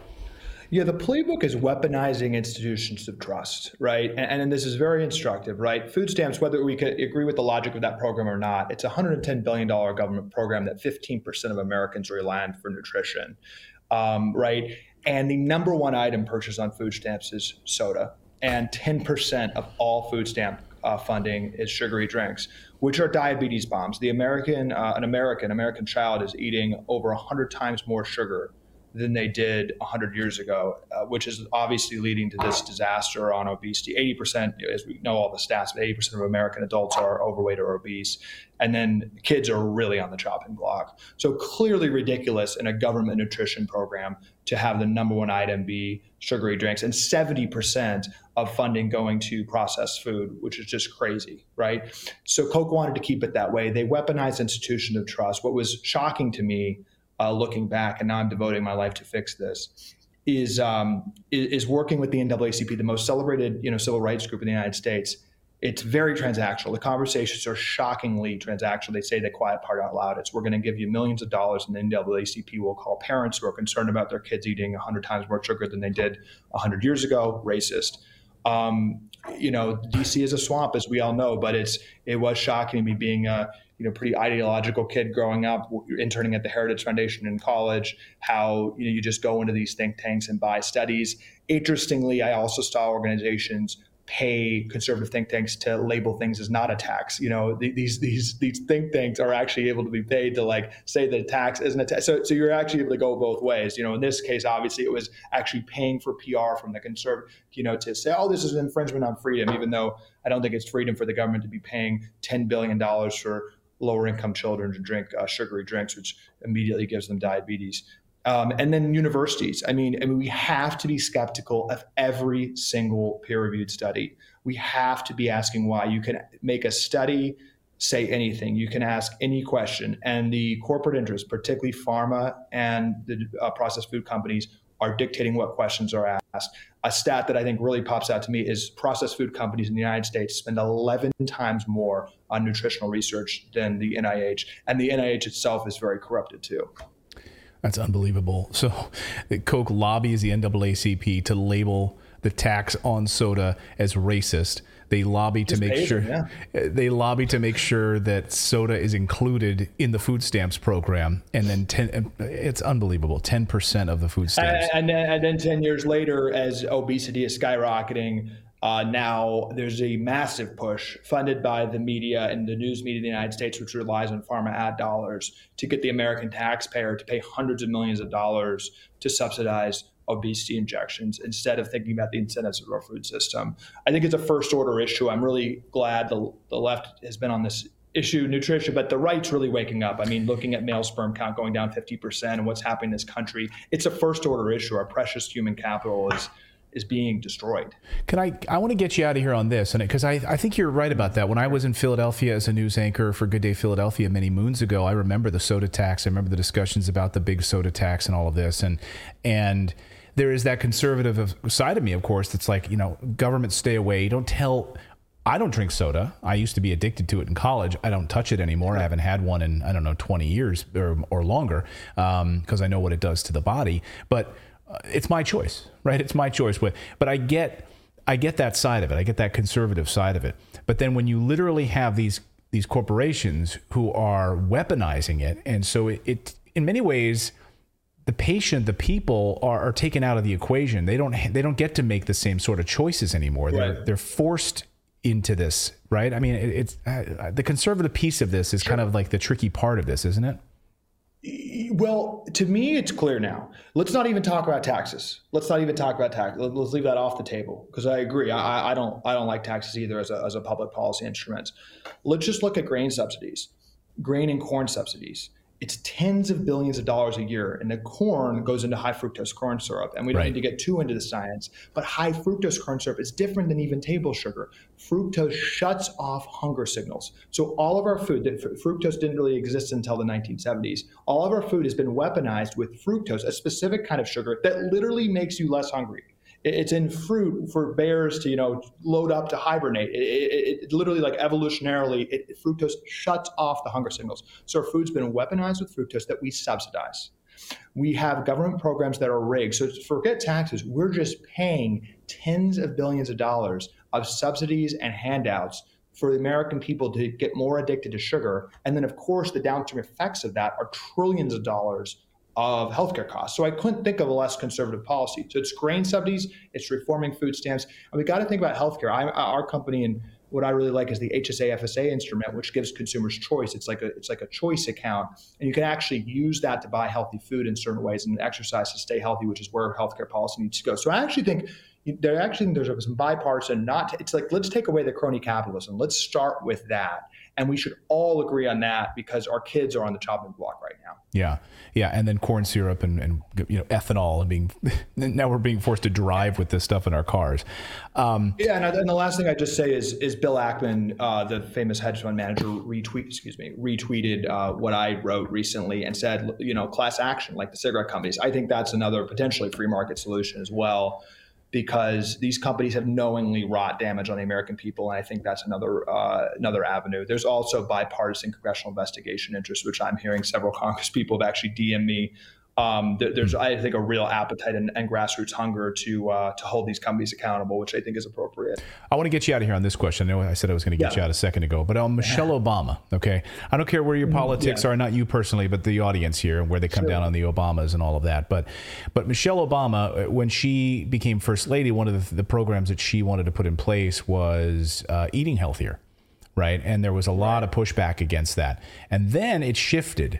Yeah, the playbook is weaponizing institutions of trust, right? And, and this is very instructive, right? Food stamps, whether we could agree with the logic of that program or not, it's a one hundred ten billion dollars government program that fifteen percent of Americans rely on for nutrition, um, right? And the number one item purchased on food stamps is soda. And ten percent of all food stamp uh, funding is sugary drinks, which are diabetes bombs. The American, uh, an American, American child is eating over one hundred times more sugar than they did one hundred years ago, uh, which is obviously leading to this disaster on obesity. eighty percent, as we know all the stats, but eighty percent of American adults are overweight or obese. And then kids are really on the chopping block. So clearly ridiculous in a government nutrition program to have the number one item be sugary drinks, and seventy percent of funding going to processed food, which is just crazy, right? So Koch wanted to keep it that way. They weaponized institutions of trust. What was shocking to me, Uh, looking back, and now I'm devoting my life to fix this, is um, is working with the N double A C P, the most celebrated, you know, civil rights group in the United States. It's very transactional. The conversations are shockingly transactional. They say the quiet part out loud. It's, we're going to give you millions of dollars, and the N double A C P will call parents who are concerned about their kids eating one hundred times more sugar than they did one hundred years ago, racist. Um, you know, D C is a swamp, as we all know, but it's it was shocking to me, being a you know pretty ideological kid growing up, interning at the Heritage Foundation in college, how you know you just go into these think tanks and buy studies. Interestingly, I also saw organizations pay conservative think tanks to label things as not a tax. You know, these these these think tanks are actually able to be paid to like say that a tax isn't a tax. So, so you're actually able to go both ways. You know, in this case, obviously, it was actually paying for P R from the conservative, you know, to say, oh, this is an infringement on freedom, even though I don't think it's freedom for the government to be paying ten billion dollars for lower income children to drink uh, sugary drinks, which immediately gives them diabetes. Um, and then universities. I mean, I mean, we have to be skeptical of every single peer-reviewed study. We have to be asking why. You can make a study say anything. You can ask any question. And the corporate interests, particularly pharma and the uh, processed food companies, are dictating what questions are asked. A stat that I think really pops out to me is processed food companies in the United States spend eleven times more on nutritional research than the N I H. And the N I H itself is very corrupted too. That's unbelievable. So Koch lobbies the N double A C P to label the tax on soda as racist. They lobby to Just make sure them, yeah. they lobby to make sure that soda is included in the food stamps program, and then ten, it's unbelievable. ten percent of the food stamps. And, and, then, and then ten years later, as obesity is skyrocketing, Uh, now there's a massive push funded by the media and the news media in the United States, which relies on pharma ad dollars, to get the American taxpayer to pay hundreds of millions of dollars to subsidize obesity injections instead of thinking about the incentives of our food system. I think it's a first order issue. I'm really glad the, the left has been on this issue, nutrition, but the right's really waking up. I mean, looking at male sperm count going down fifty percent and what's happening in this country, it's a first order issue. Our precious human capital is is being destroyed. Can I, I want to get you out of here on this, and because I, I think you're right about that. When I was in Philadelphia as a news anchor for Good Day Philadelphia many moons ago, I remember the soda tax. I remember the discussions about the big soda tax and all of this. And, and there is that conservative side of me, of course, that's like, you know, government, stay away. Don't tell, I don't drink soda. I used to be addicted to it in college. I don't touch it anymore. I haven't had one in, I don't know, twenty years or, or longer, because um, I know what it does to the body. But it's my choice, right? It's my choice. But but I get I get that side of it. I get that conservative side of it. But then when you literally have these these corporations who are weaponizing it, and so it, it in many ways, the patient, the people are, are taken out of the equation. They don't they don't get to make the same sort of choices anymore. They're Right. they're forced into this, right? I mean, it, it's uh, the conservative piece of this is kind of like the tricky part of this, isn't it? Well, to me, it's clear now. Let's not even talk about taxes. Let's not even talk about tax. Let's leave that off the table, because I agree. I, I don't. I don't like taxes either as a as a public policy instrument. Let's just look at grain subsidies, grain and corn subsidies. it's tens of billions of dollars a year. And the corn goes into high fructose corn syrup. And we don't Right. need to get too into the science, but high fructose corn syrup is different than even table sugar. Fructose shuts off hunger signals. So all of our food, fructose didn't really exist until the nineteen seventies. All of our food has been weaponized with fructose, a specific kind of sugar that literally makes you less hungry. It's in fruit for bears to, you know, load up to hibernate. It, it, it literally, like evolutionarily, it, fructose shuts off the hunger signals. So our food's been weaponized with fructose that we subsidize. We have government programs that are rigged. So forget taxes. We're just paying tens of billions of dollars of subsidies and handouts for the American people to get more addicted to sugar. And then, of course, the downstream effects of that are trillions of dollars of healthcare costs. So I couldn't think of a less conservative policy. So it's grain subsidies, it's reforming food stamps, and we got to think about healthcare. I, our company, and what I really like is the H S A F S A instrument, which gives consumers choice. It's like a it's like a choice account, and you can actually use that to buy healthy food in certain ways and exercise to stay healthy, which is where healthcare policy needs to go. So I actually think there actually there's some bipartisan. Not it's like let's take away the crony capitalism. Let's start with that. And we should all agree on that because our kids are on the chopping block right now. Yeah, yeah, and then corn syrup and, and you know ethanol and being now we're being forced to drive with this stuff in our cars. Um, yeah, and, and the last thing I just say is is Bill Ackman, uh, the famous hedge fund manager, retweet excuse me retweeted uh, what I wrote recently and said, you know, class action like the cigarette companies. I think that's another potentially free market solution as well, because these companies have knowingly wrought damage on the American people. And I think that's another uh, another avenue. There's also bipartisan congressional investigation interest, which I'm hearing several Congress people have actually D M'd me. Um, there, there's, I think, a real appetite and, and grassroots hunger to uh, to hold these companies accountable, which I think is appropriate. I want to get you out of here on this question. I know I said I was going to get Yeah. you out a second ago, but on Michelle Obama, okay? I don't care where your politics Yeah. are, not you personally, but the audience here, where they come Sure. down on the Obamas and all of that. But but Michelle Obama, when she became first lady, one of the, the programs that she wanted to put in place was uh, eating healthier, right? And there was a lot of pushback against that. And then it shifted.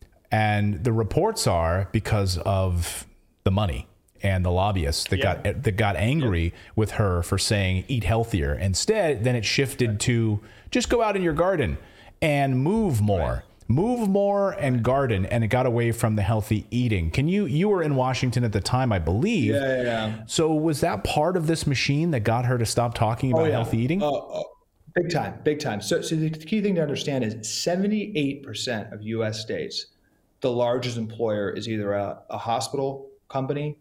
And the reports are because of the money and the lobbyists that Yeah. got that got angry with her for saying eat healthier. Instead, then it shifted to just go out in your garden and move more. Move more and garden, and it got away from the healthy eating. Can you you were in Washington at the time, I believe. Yeah, yeah, yeah. So was that part of this machine that got her to stop talking about Oh, yeah. healthy eating? Uh, uh, big time, big time. So, so the key thing to understand is seventy-eight percent of U S states, the largest employer is either a, a hospital company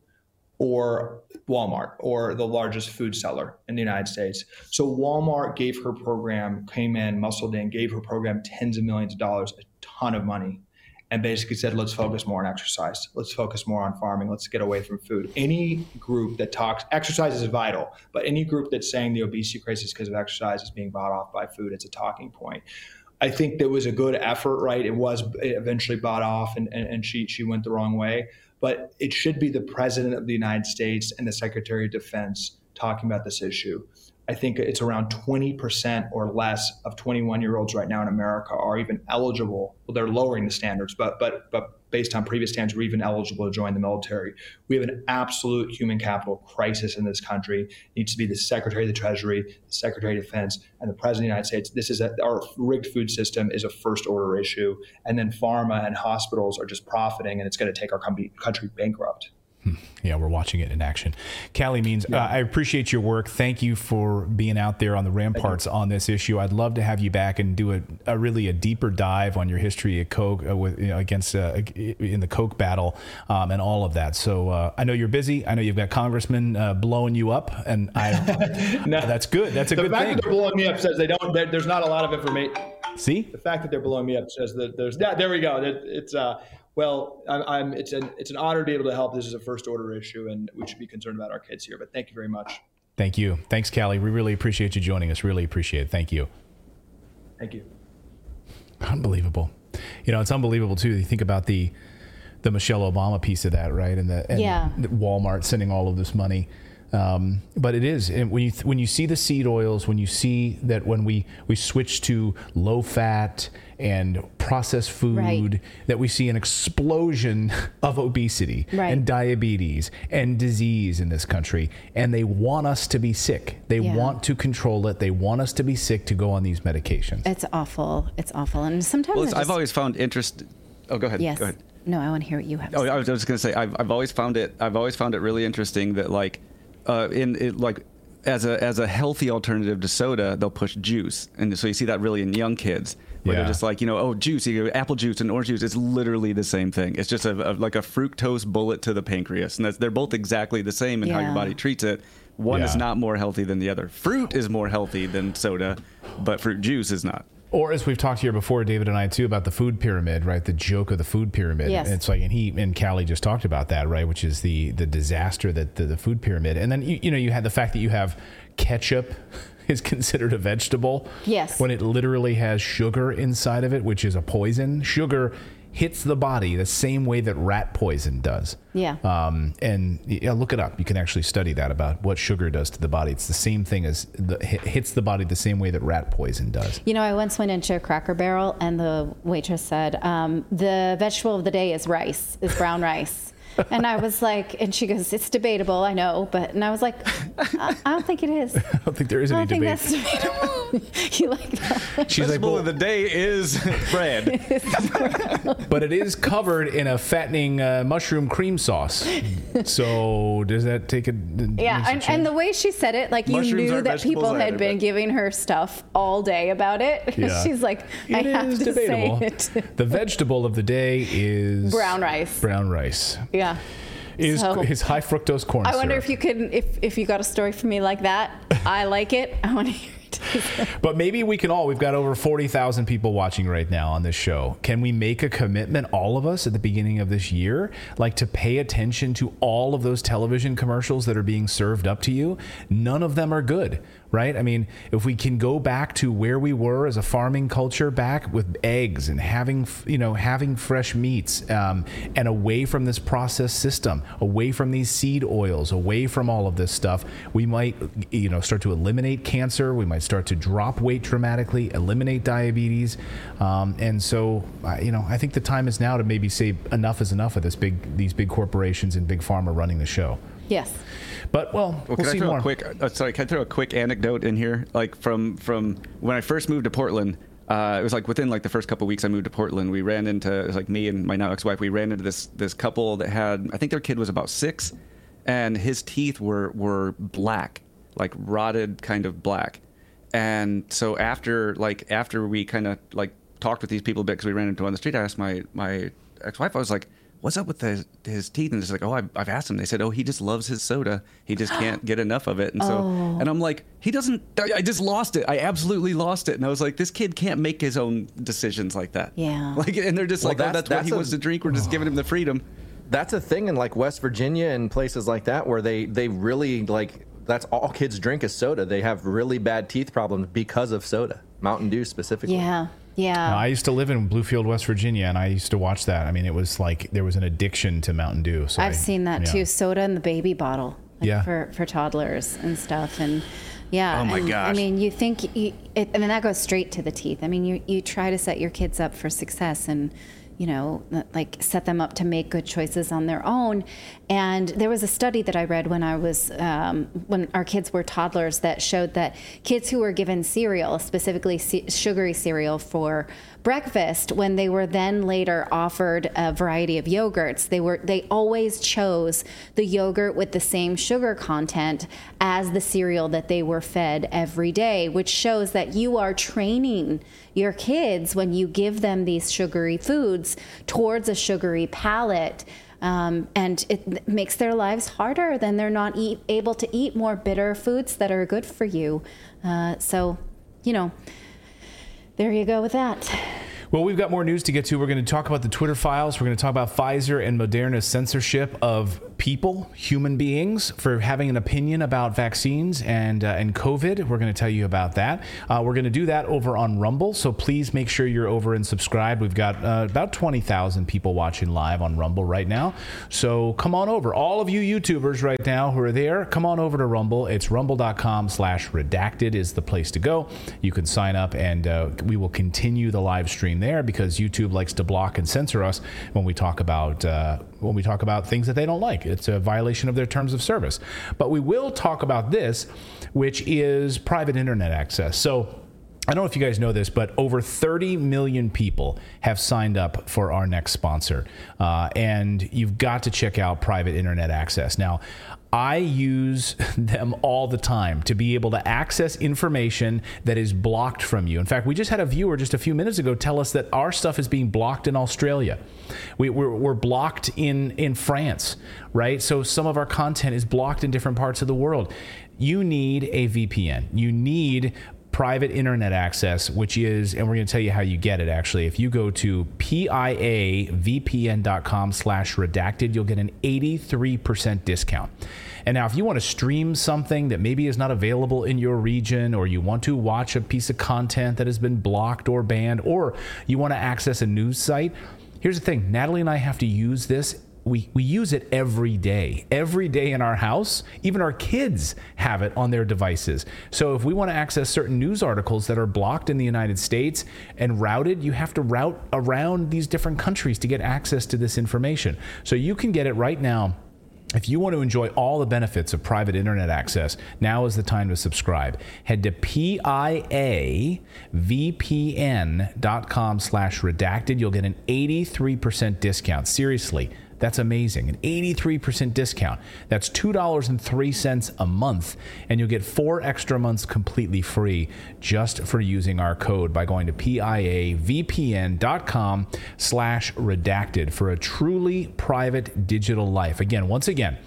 or Walmart, or the largest food seller in the United States. So Walmart gave her program, came in, muscled in, gave her program tens of millions of dollars, a ton of money, and basically said, let's focus more on exercise. Let's focus more on farming. Let's get away from food. Any group that talks, exercise is vital, but any group that's saying the obesity crisis because of exercise is being bought off by food, it's a talking point. I think there was a good effort, right? It was eventually bought off and, and, and she, she went the wrong way. But it should be the President of the United States and the Secretary of Defense talking about this issue. I think it's around twenty percent or less of twenty-one-year-olds right now in America are even eligible. Well, they're lowering the standards, but but but based on previous standards, we're even eligible to join the military. We have an absolute human capital crisis in this country. It needs to be the Secretary of the Treasury, the Secretary of Defense, and the President of the United States. This is a, our rigged food system is a first-order issue, and then pharma and hospitals are just profiting, and it's going to take our com- country bankrupt. Yeah, we're watching it in action. Callie Means, Yeah. uh, I appreciate your work. Thank you for being out there on the ramparts on this issue. I'd love to have you back and do a, a really a deeper dive on your history of Coke uh, with you know, against uh, in the Coke battle um, and all of that. So uh, I know you're busy. I know you've got congressmen uh, blowing you up, and I No. that's good. That's a the good fact thing. that they're blowing me up says they don't. there- There's not a lot of information. See, The fact that they're blowing me up says that there's. Yeah, there we go. It, it's uh. Well, I'm, I'm. It's an. It's an honor to be able to help. This is a first order issue, and we should be concerned about our kids here. But thank you very much. thank you. Thanks, Callie. We really appreciate you joining us. Really appreciate it. Thank you. Thank you. Unbelievable. You know, it's unbelievable too. You think about the the Michelle Obama piece of that, right? And the and Yeah. Walmart sending all of this money. Um, but it is, and when you when you see the seed oils, when you see that when we we switch to low fat and processed food, Right. that we see an explosion of obesity Right. and diabetes and disease in this country, and they want us to be sick. They Yeah. want to control it. They want us to be sick to go on these medications. It's awful. It's awful. And sometimes Well, I it's, just, I've always found interest Oh, go ahead. Yes. Go ahead. No, I want to hear what you have to Oh, say. I was just going to say, I've, I've always found it, I've always found it really interesting that like, uh, in it, like as a, as a healthy alternative to soda, they'll push juice. And so you see that really in young kids where Yeah. they're just like, you know, oh, juice, you go, apple juice and orange juice. It's literally the same thing. It's just a, a like a fructose bullet to the pancreas. And that's, they're both exactly the same in how Yeah. your body treats it. One is Yeah. not more healthy than the other. Fruit is more healthy than soda, but fruit juice is not. Or as we've talked here before, David and I too, about the food pyramid, right? The joke of the food pyramid. Yes. And it's like, and he and Callie just talked about that, right? Which is the the disaster that the, the food pyramid. And then you, you know you had the fact that you have ketchup is considered a vegetable. Yes. When it literally has sugar inside of it, which is a poison. Sugar hits the body the same way that rat poison does. Yeah. Um, and yeah, look it up. You can actually study that about what sugar does to the body. It's the same thing as the hit- hits the body the same way that rat poison does. You know, I once went into a Cracker Barrel and the waitress said, um, the vegetable of the day is rice, is brown rice. And I was like, and she goes, it's debatable, I know, but, and I was like, I, I don't think it is. I I don't think there is don't any think debate. that's debatable. You like that? She's like, Vegetable well, of the day is bread. but it is covered in a fattening uh, mushroom cream sauce. So does that take a Yeah, and, and the way she said it, like you Mushrooms knew are that vegetables people had either, been but- giving her stuff all day about it. Yeah. She's like, I It have is to debatable. say it. The vegetable of the day is Brown rice. Brown rice Yeah. is So- is high fructose corn I wonder syrup. if you could, if if you got a story for me like that. I like it. I want to hear it. But maybe we can all, we've got over forty thousand people watching right now on this show. Can we make a commitment, all of us, at the beginning of this year, like to pay attention to all of those television commercials that are being served up to you? None of them are good, right? I mean, if we can go back to where we were as a farming culture back with eggs and having, you know, having fresh meats um, and away from this processed system, away from these seed oils, away from all of this stuff, we might, you know, start to eliminate cancer. We might start to drop weight dramatically, eliminate diabetes. Um, and so, uh, you know, I think the time is now to maybe say enough is enough of this big, these big corporations and big pharma running the show. Yes. But, well, Well, we'll can see I throw more. a quick? Uh, sorry, can I throw a quick anecdote in here? Like from from when I first moved to Portland, uh, it was like within like the first couple of weeks I moved to Portland. We ran into it was like me and my now ex-wife. We ran into this this couple that had I think their kid was about six, and his teeth were were black, like rotted, kind of black. And so after like after we kind of like talked with these people a bit because we ran into them on the street, I asked my my ex-wife. I was like, what's up with his, his teeth? And it's like, oh, I've, I've asked him. They said, oh, he just loves his soda. He just can't get enough of it. And so, Oh. and I'm like, he doesn't, I I just lost it. I absolutely lost it. And I was like, this kid can't make his own decisions like that. Yeah. Like, and they're just Well, like, oh, that's- that's, what that's he a- wants to drink. We're just giving him the freedom. That's a thing in like West Virginia and places like that where they they really like that's all kids drink is soda. They have really bad teeth problems because of soda, Mountain Dew specifically. Yeah. Yeah. Now, I used to live in Bluefield, West Virginia, and I used to watch that. I mean, it was like there was an addiction to Mountain Dew. So I've I- seen that yeah. too. Soda in the baby bottle, like Yeah. for for toddlers and stuff. And yeah, Oh my and, I gosh. mean, you think, you, it, and then that goes straight to the teeth. I mean, you you try to set your kids up for success and, you know, like set them up to make good choices on their own. And there was a study that I read when I was, um, when our kids were toddlers that showed that kids who were given cereal, specifically ce- sugary cereal for breakfast, when they were then later offered a variety of yogurts, they were, they always chose the yogurt with the same sugar content as the cereal that they were fed every day, which shows that you are training your kids when you give them these sugary foods towards a sugary palate. Um, and it makes their lives harder. Then they're not eat, able to eat more bitter foods that are good for you. Uh, so, you know, there you go with that. Well, we've got more news to get to. We're going to talk about the Twitter files. We're going to talk about Pfizer and Moderna's censorship of people, human beings, for having an opinion about vaccines and uh, and COVID. We're going to tell you about that. Uh, we're going to do that over on Rumble. So please make sure you're over and subscribed. We've got uh, about twenty thousand people watching live on Rumble right now. So come on over. All of you YouTubers right now who are there, come on over to Rumble. It's rumble.com slash redacted is the place to go. You can sign up and uh, we will continue the live stream there because YouTube likes to block and censor us when we talk about uh, when we talk about things that they don't like. It's a violation of their terms of service. But we will talk about this, which is private internet access. So I don't know if you guys know this, but over thirty million people have signed up for our next sponsor. Uh, and you've got to check out Private Internet Access. Now, I use them all the time to be able to access information that is blocked from you. In fact, we just had a viewer just a few minutes ago tell us that our stuff is being blocked in Australia. We, we're, we're blocked in, in France, right? So some of our content is blocked in different parts of the world. You need a V P N. You need Private Internet Access, which is, and we're going to tell you how you get it actually. If you go to piavpn.com slash redacted, you'll get an eighty-three percent discount. And now if you want to stream something that maybe is not available in your region, or you want to watch a piece of content that has been blocked or banned, or you want to access a news site, here's the thing. Natalie and I have to use this. We, we use it every day. Every day in our house. Even our kids have it on their devices. So if we want to access certain news articles that are blocked in the United States and routed, you have to route around these different countries to get access to this information. So you can get it right now. If you want to enjoy all the benefits of Private Internet Access, now is the time to subscribe. Head to piavpn.com slash redacted. You'll get an eighty-three percent discount. Seriously, that's amazing. An eighty-three percent discount. That's two dollars and three cents a month, and you'll get four extra months completely free just for using our code by going to piavpn.com slash redacted for a truly private digital life. Again, once again,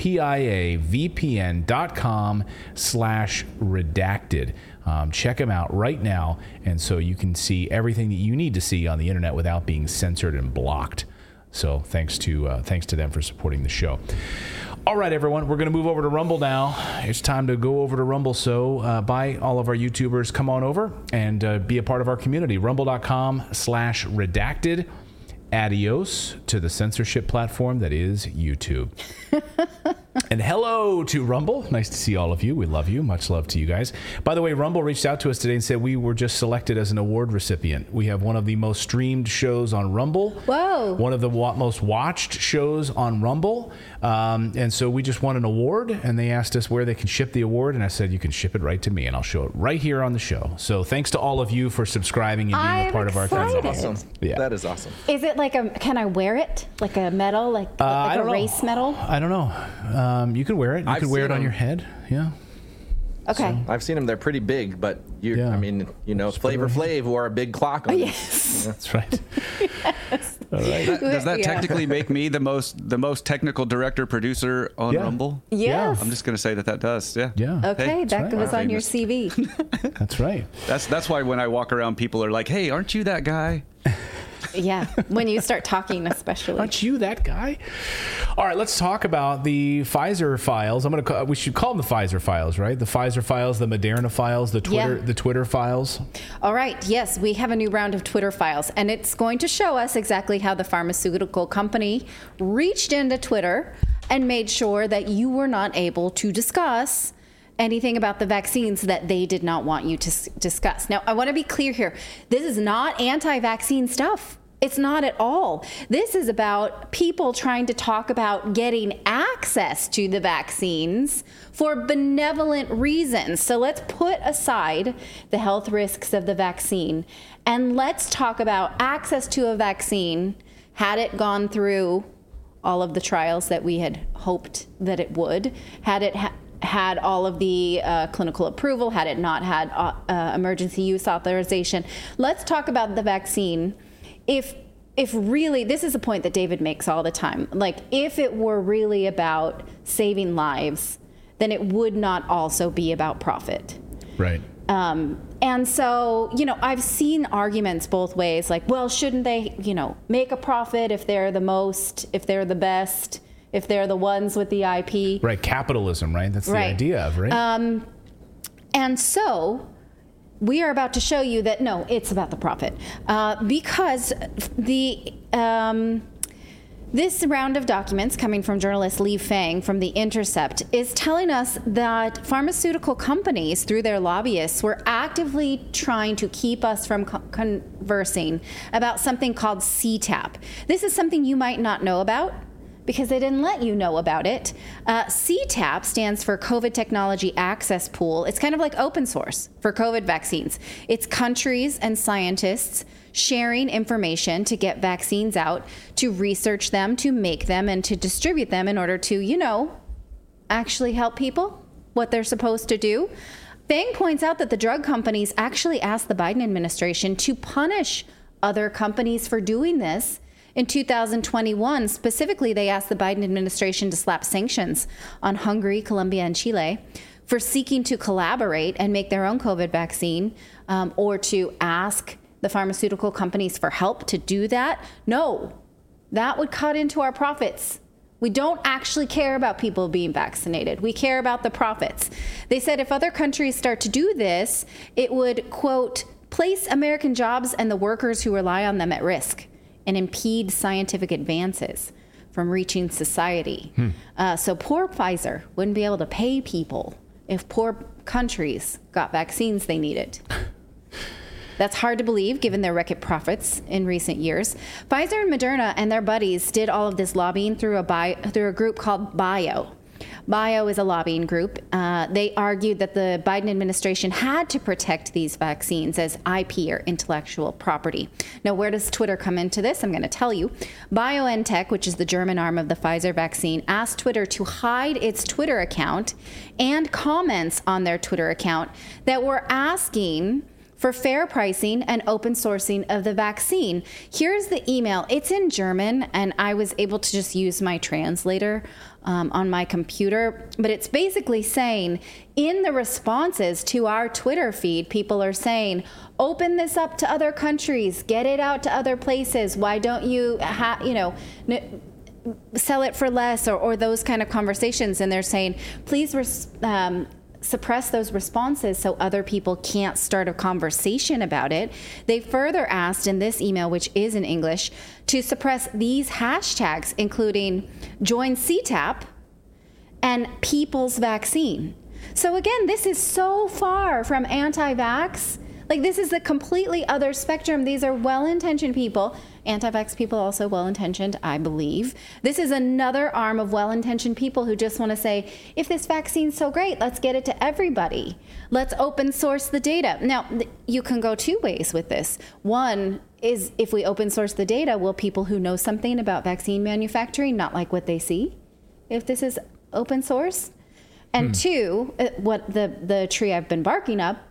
piavpn.com slash redacted. Um, check them out right now, and so you can see everything that you need to see on the internet without being censored and blocked. So thanks to uh, thanks to them for supporting the show. All right, everyone, we're going to move over to Rumble now. It's time to go over to Rumble. So uh, by all of our YouTubers, come on over and uh, be a part of our community. Rumble.com slash redacted. Adios to the censorship platform that is YouTube. And hello to Rumble. Nice to see all of you. We love you. Much love to you guys. By the way, Rumble reached out to us today and said we were just selected as an award recipient. We have one of the most streamed shows on Rumble. Whoa. One of the wa- most watched shows on Rumble. Um, and so we just won an award, and they asked us where they can ship the award. And I said, you can ship it right to me, and I'll show it right here on the show. So thanks to all of you for subscribing and being I'm a part excited. of our That's awesome. Yeah. That is awesome. Is it like a, can I wear it? Like a medal? Like, Uh, like I a don't know. race medal? I don't know. Um, you could wear it. You I've could wear it seen on them. your head. Yeah. Okay. I've seen them. They're pretty big, but you, Yeah. I mean, you know, Flavor Flav wore a big clock on Oh, them. yes. That's right. All right. That- does that Yeah. technically make me the most the most technical director producer on Yeah. Rumble? Yes. I'm just going to say that that does. Yeah. Yeah. Okay, Hey, that right. goes I'm on your famous. C V. That's right. That's that's why when I walk around, people are like, "Hey, aren't you that guy?" Yeah, when you start talking, especially. Aren't you that guy? All right, let's talk about the Pfizer files. I'm gonna call, we should call them the Pfizer files, right? The Pfizer files, the Moderna files, the Twitter, Yeah. the Twitter files. All right, yes, we have a new round of Twitter files, and it's going to show us exactly how the pharmaceutical company reached into Twitter and made sure that you were not able to discuss anything about the vaccines that they did not want you to s- discuss. Now, I want to be clear here. This is not anti-vaccine stuff. It's not at all. This is about people trying to talk about getting access to the vaccines for benevolent reasons. So let's put aside the health risks of the vaccine and let's talk about access to a vaccine had it gone through all of the trials that we had hoped that it would, had it ha- had all of the uh, clinical approval, had it not had uh, uh, emergency use authorization. Let's talk about the vaccine. If if really, this is a point that David makes all the time, like if it were really about saving lives, then it would not also be about profit. Right. Um, and so, you know, I've seen arguments both ways, like, well, shouldn't they, you know, make a profit if they're the most, if they're the best, if they're the ones with the I P? Right. Capitalism, right? That's the Right. idea of, right? Um, and so we are about to show you that, no, it's about the profit. Uh, because the... Um, This round of documents coming from journalist Lee Fang from The Intercept is telling us that pharmaceutical companies, through their lobbyists, were actively trying to keep us from co- conversing about something called C TAP. This is something you might not know about because they didn't let you know about it. Uh, C TAP stands for COVID Technology Access Pool. It's kind of like open source for COVID vaccines. It's countries and scientists sharing information to get vaccines out, to research them, to make them, and to distribute them in order to, you know, actually help people, what they're supposed to do. Fang points out that the drug companies actually asked the Biden administration to punish other companies for doing this. In two thousand twenty-one, specifically, they asked the Biden administration to slap sanctions on Hungary, Colombia, and Chile for seeking to collaborate and make their own COVID vaccine, um, or to ask the pharmaceutical companies for help to do that. No, that would cut into our profits. We don't actually care about people being vaccinated. We care about the profits. They said if other countries start to do this, it would, quote, place American jobs and the workers who rely on them at risk and impede scientific advances from reaching society. Hmm. Uh, so poor Pfizer wouldn't be able to pay people if poor countries got vaccines they needed. That's hard to believe given their record profits in recent years. Pfizer and Moderna and their buddies did all of this lobbying through a, bio, through a group called BIO. BIO is a lobbying group. Uh, they argued that the Biden administration had to protect these vaccines as I P, or intellectual property. Now, where does Twitter come into this? I'm going to tell you. BioNTech, which is the German arm of the Pfizer vaccine, asked Twitter to hide its Twitter account and comments on their Twitter account that were asking for fair pricing and open sourcing of the vaccine. Here's the email. It's in German, and I was able to just use my translator um, on my computer. But it's basically saying, in the responses to our Twitter feed, people are saying, open this up to other countries, get it out to other places. Why don't you, ha- you know, n- sell it for less, or, or those kind of conversations. And they're saying, please res- um, suppress those responses so other people can't start a conversation about it. They further asked in this email, which is in English, to suppress these hashtags, including join C TAP and people's vaccine. So again, this is so far from anti-vax. Like, this is a completely other spectrum. These are well-intentioned people. Anti-vax people also well-intentioned, I believe. This is another arm of well-intentioned people who just want to say, if this vaccine's so great, let's get it to everybody. Let's open source the data. Now, you can go two ways with this. One is, if we open source the data, will people who know something about vaccine manufacturing not like what they see if this is open source? And hmm. two, what the, the tree I've been barking up,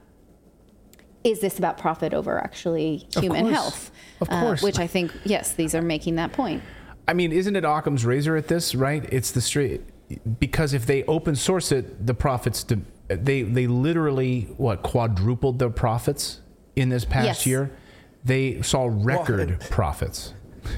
is this about profit over actually human of health? Of course. Uh, which I think, yes, these are making that point. I mean, isn't it Occam's razor at this, right? It's the straight, because if they open source it, the profits, to, they they literally, what, quadrupled their profits in this past yes. year? They saw record well, profits.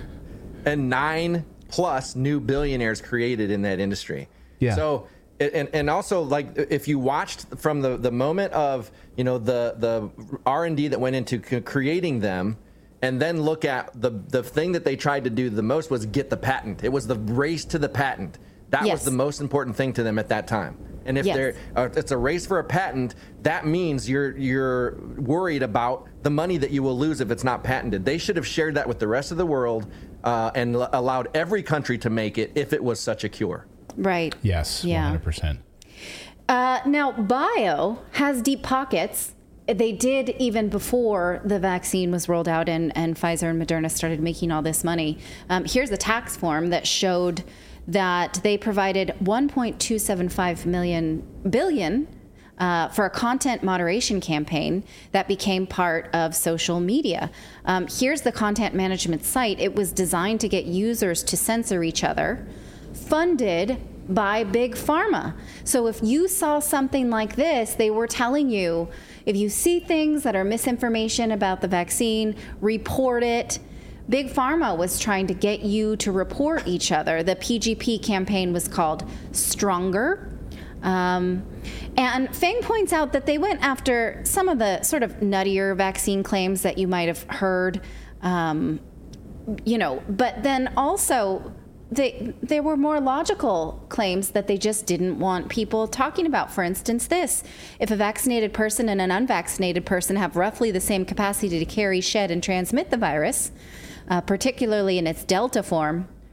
And nine plus new billionaires created in that industry. Yeah. So, and and also, like, if you watched from the, the moment of, you know, the the R and D that went into creating them, and then look at the the thing that they tried to do the most was get the patent. It was the race to the patent. That yes. was the most important thing to them at that time. And if yes. they're uh, it's a race for a patent, that means you're you're worried about the money that you will lose if it's not patented. They should have shared that with the rest of the world uh, and l- allowed every country to make it if it was such a cure. Right. Yes, yeah. one hundred percent. Uh, now, Bio has deep pockets. They did even before the vaccine was rolled out and, and Pfizer and Moderna started making all this money. Um, here's a tax form that showed that they provided one point two seven five million billion uh, for a content moderation campaign that became part of social media. Um, here's the content management site. It was designed to get users to censor each other, funded by Big Pharma. So if you saw something like this, they were telling you, if you see things that are misinformation about the vaccine, report it. Big Pharma was trying to get you to report each other. The P G P campaign was called Stronger. Um, and Fang points out that they went after some of the sort of nuttier vaccine claims that you might have heard, um, you know, but then also They, there were more logical claims that they just didn't want people talking about. For instance, this: if a vaccinated person and an unvaccinated person have roughly the same capacity to carry, shed, and transmit the virus, uh, particularly in its Delta form,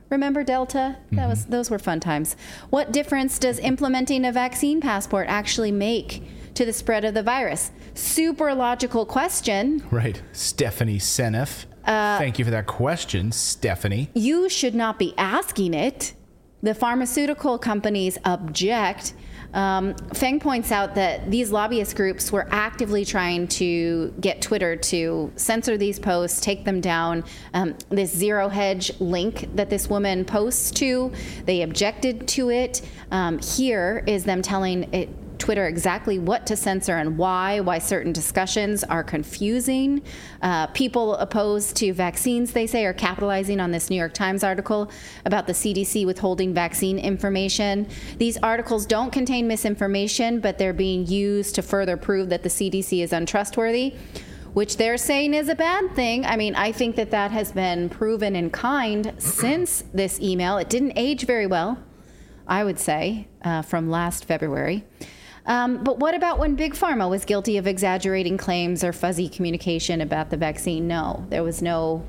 Remember Delta? That Mm-hmm. was those were fun times. What difference does implementing a vaccine passport actually make to the spread of the virus? Super logical question. Right. Stephanie Seneff. Uh, Thank you for that question, Stephanie. You should not be asking it. The pharmaceutical companies object. Um, Feng points out that these lobbyist groups were actively trying to get Twitter to censor these posts, take them down. Um, this Zero Hedge link that this woman posts to, they objected to it. Um, here is them telling it, Twitter exactly what to censor and why, why certain discussions are confusing. Uh, people opposed to vaccines, they say, are capitalizing on this New York Times article about the C D C withholding vaccine information. These articles don't contain misinformation, but they're being used to further prove that the C D C is untrustworthy, which they're saying is a bad thing. I mean, I think that that has been proven in kind since this email. It didn't age very well, I would say, uh, from last February. Um, but what about when Big Pharma was guilty of exaggerating claims or fuzzy communication about the vaccine? No, there was no,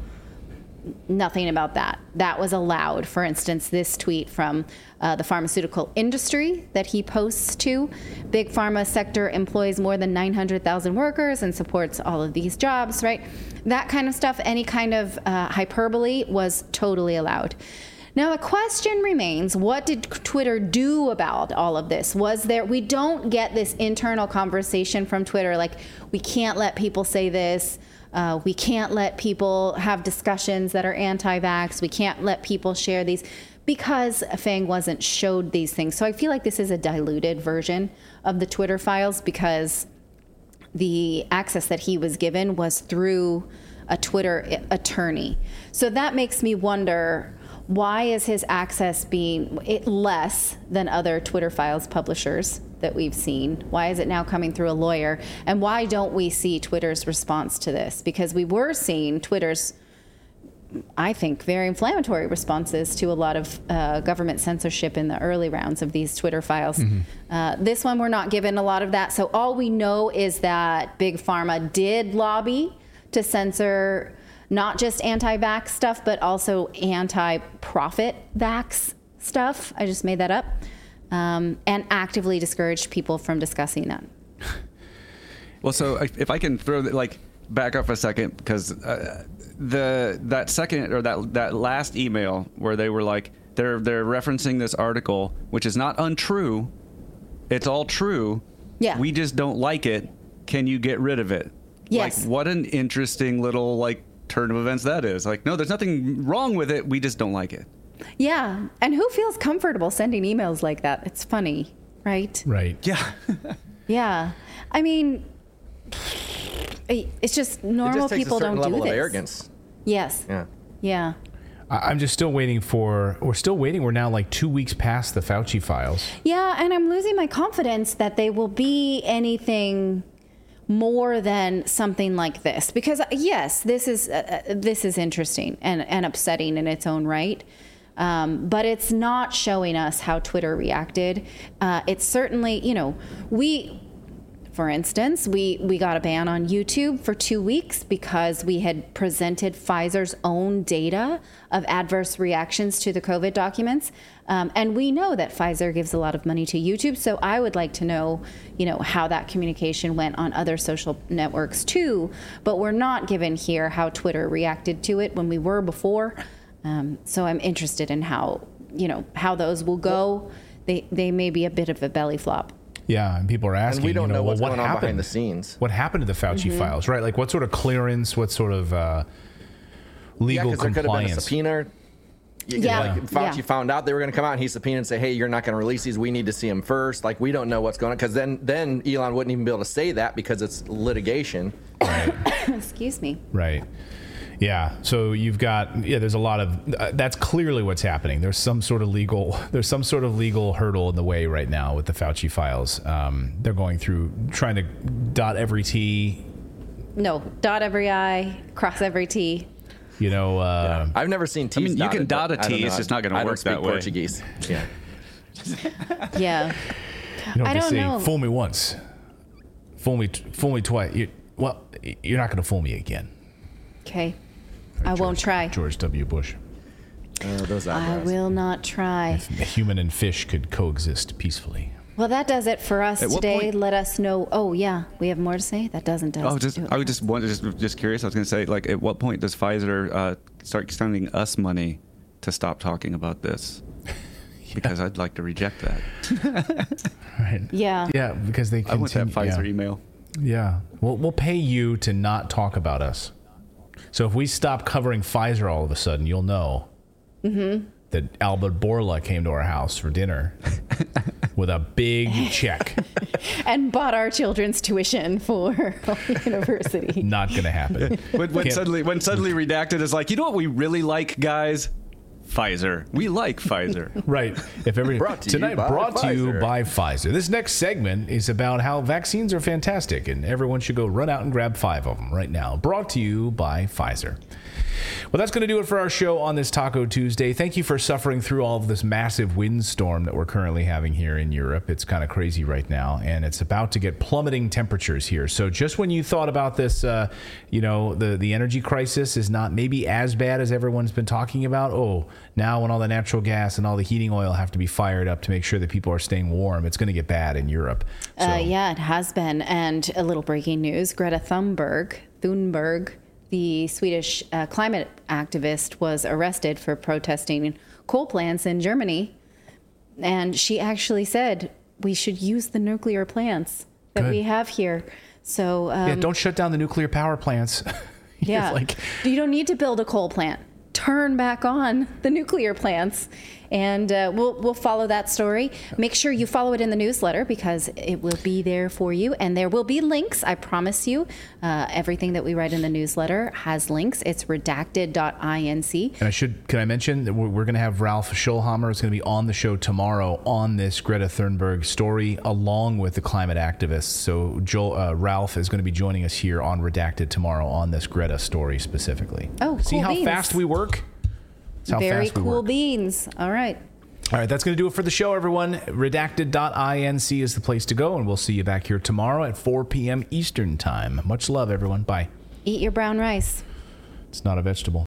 nothing about that. That was allowed. For instance, this tweet from uh, the pharmaceutical industry that he posts to. Big Pharma sector employs more than nine hundred thousand workers and supports all of these jobs, right? That kind of stuff, any kind of uh, hyperbole was totally allowed. Now, the question remains, what did Twitter do about all of this? Was there, we don't get this internal conversation from Twitter, like, we can't let people say this, uh, we can't let people have discussions that are anti-vax, we can't let people share these, because Feng wasn't showed these things. So I feel like this is a diluted version of the Twitter files, because the access that he was given was through a Twitter attorney. So that makes me wonder, why is his access being it less than other Twitter files publishers that we've seen? Why is it now coming through a lawyer? And why don't we see Twitter's response to this? Because we were seeing Twitter's, I think, very inflammatory responses to a lot of uh, government censorship in the early rounds of these Twitter files. Mm-hmm. Uh, this one, we're not given a lot of that. So all we know is that Big Pharma did lobby to censor not just anti-vax stuff, but also anti-profit vax stuff. I just made that up. Um, and actively discouraged people from discussing that. Well, so if I can throw the, like back up a second, because uh, the that second or that that last email where they were like they're they're referencing this article, which is not untrue. It's all true. Yeah. We just don't like it. Can you get rid of it? Yes. Like, what an interesting little like turn of events that is. Like, no, there's nothing wrong with it. We just don't like it. Yeah. And who feels comfortable sending emails like that? It's funny, right? Right. Yeah. Yeah. I mean, it's just normal it just takes people a certain don't level do this. of arrogance. Yes. Yeah. Yeah. I- I'm just still waiting for, we're still waiting. We're now like two weeks past the Fauci files. Yeah. And I'm losing my confidence that they will be anything more than something like this, because yes, this is uh, this is interesting and, and upsetting in its own right, um, but it's not showing us how Twitter reacted. Uh, it's certainly, you know, we, for instance, we we got a ban on YouTube for two weeks because we had presented Pfizer's own data of adverse reactions to the COVID documents. Um, and we know that Pfizer gives a lot of money to YouTube. So I would like to know, you know, how that communication went on other social networks too. But we're not given here how Twitter reacted to it when we were before. Um, so I'm interested in how, you know, how those will go. They they may be a bit of a belly flop. Yeah, and people are asking, And we don't you know, know what's well, what going on happened behind the scenes. What happened to the Fauci Mm-hmm. files, right? Like, what sort of clearance, what sort of uh, legal yeah, because there could have been a compliance? subpoena. You- Yeah. Like Fauci Yeah. found out they were going to come out and he subpoenaed and say, hey, you're not going to release these. We need to see them first. Like, we don't know what's going on. Because then, then Elon wouldn't even be able to say that because it's litigation. Excuse me. Right. Yeah. So you've got, yeah, there's a lot of, uh, that's clearly what's happening. There's some sort of legal, there's some sort of legal hurdle in the way right now with the Fauci files. Um, they're going through, trying to dot every T, No, dot every I, cross every T. you know. Uh, I've never seen T's I mean, you can dotted, dot a but I T, don't know. it's just not gonna I don't work speak that way. Portuguese. Yeah. Yeah. You know, I they don't say, know. fool me once, fool me, t- fool me twice. You, well, you're not going to fool me again. Okay. I won't try. George W. Bush. Uh, those I eyebrows. will not try. If human and fish could coexist peacefully. Well, that does it for us At what today. point- Let us know. Oh, yeah, we have more to say. That doesn't does. Oh, just do it. I was just wonder, just just curious. I was going to say, like, at what point does Pfizer uh, start sending us money to stop talking about this? Because I'd like to reject that. Right. Yeah. Yeah, because they I want that continue- Pfizer yeah. email. Yeah. We'll, we'll pay you to not talk about us. So if we stop covering Pfizer all of a sudden, you'll know that Albert Bourla came to our house for dinner with a big check. And bought our children's tuition for university. Not going to happen. When, when Can't- suddenly, when suddenly Redacted is like, you know what we really like, guys? Pfizer. We like Pfizer. Right. If every Brought to you tonight by brought to you Pfizer. by Pfizer. This next segment is about how vaccines are fantastic and everyone should go run out and grab five of them right now. Brought to you by Pfizer. Well, that's going to do it for our show on this Taco Tuesday. Thank you for suffering through all of this massive windstorm that we're currently having here in Europe. It's kind of crazy right now, and it's about to get plummeting temperatures here. So just when you thought about this, uh, you know, the, the energy crisis is not maybe as bad as everyone's been talking about. Oh, now when all the natural gas and all the heating oil have to be fired up to make sure that people are staying warm, it's going to get bad in Europe. So, Uh, yeah, it has been. And a little breaking news: Greta Thunberg, Thunberg, the Swedish uh, climate activist, was arrested for protesting coal plants in Germany. And she actually said we should use the nuclear plants that Good. we have here. So um, yeah, don't shut down the nuclear power plants. You're yeah, like, you don't need to build a coal plant. Turn back on the nuclear plants, and uh, we'll we'll follow that story. Make sure you follow it in the newsletter because it will be there for you, and there will be links. I promise you, uh, everything that we write in the newsletter has links. It's redacted dot inc. And I should, can I mention that we're, we're going to have Ralph Schulhammer is going to be on the show tomorrow on this Greta Thunberg story, along with the climate activists. So Joel, uh, Ralph is going to be joining us here on Redacted tomorrow on this Greta story specifically. Oh, See cool how beans. fast we work? That's how Very fast we cool work. beans. All right. All right, that's going to do it for the show, everyone. redacted dot inc is the place to go, and we'll see you back here tomorrow at four p.m. Eastern Time. Much love, everyone. Bye. Eat your brown rice. It's not a vegetable.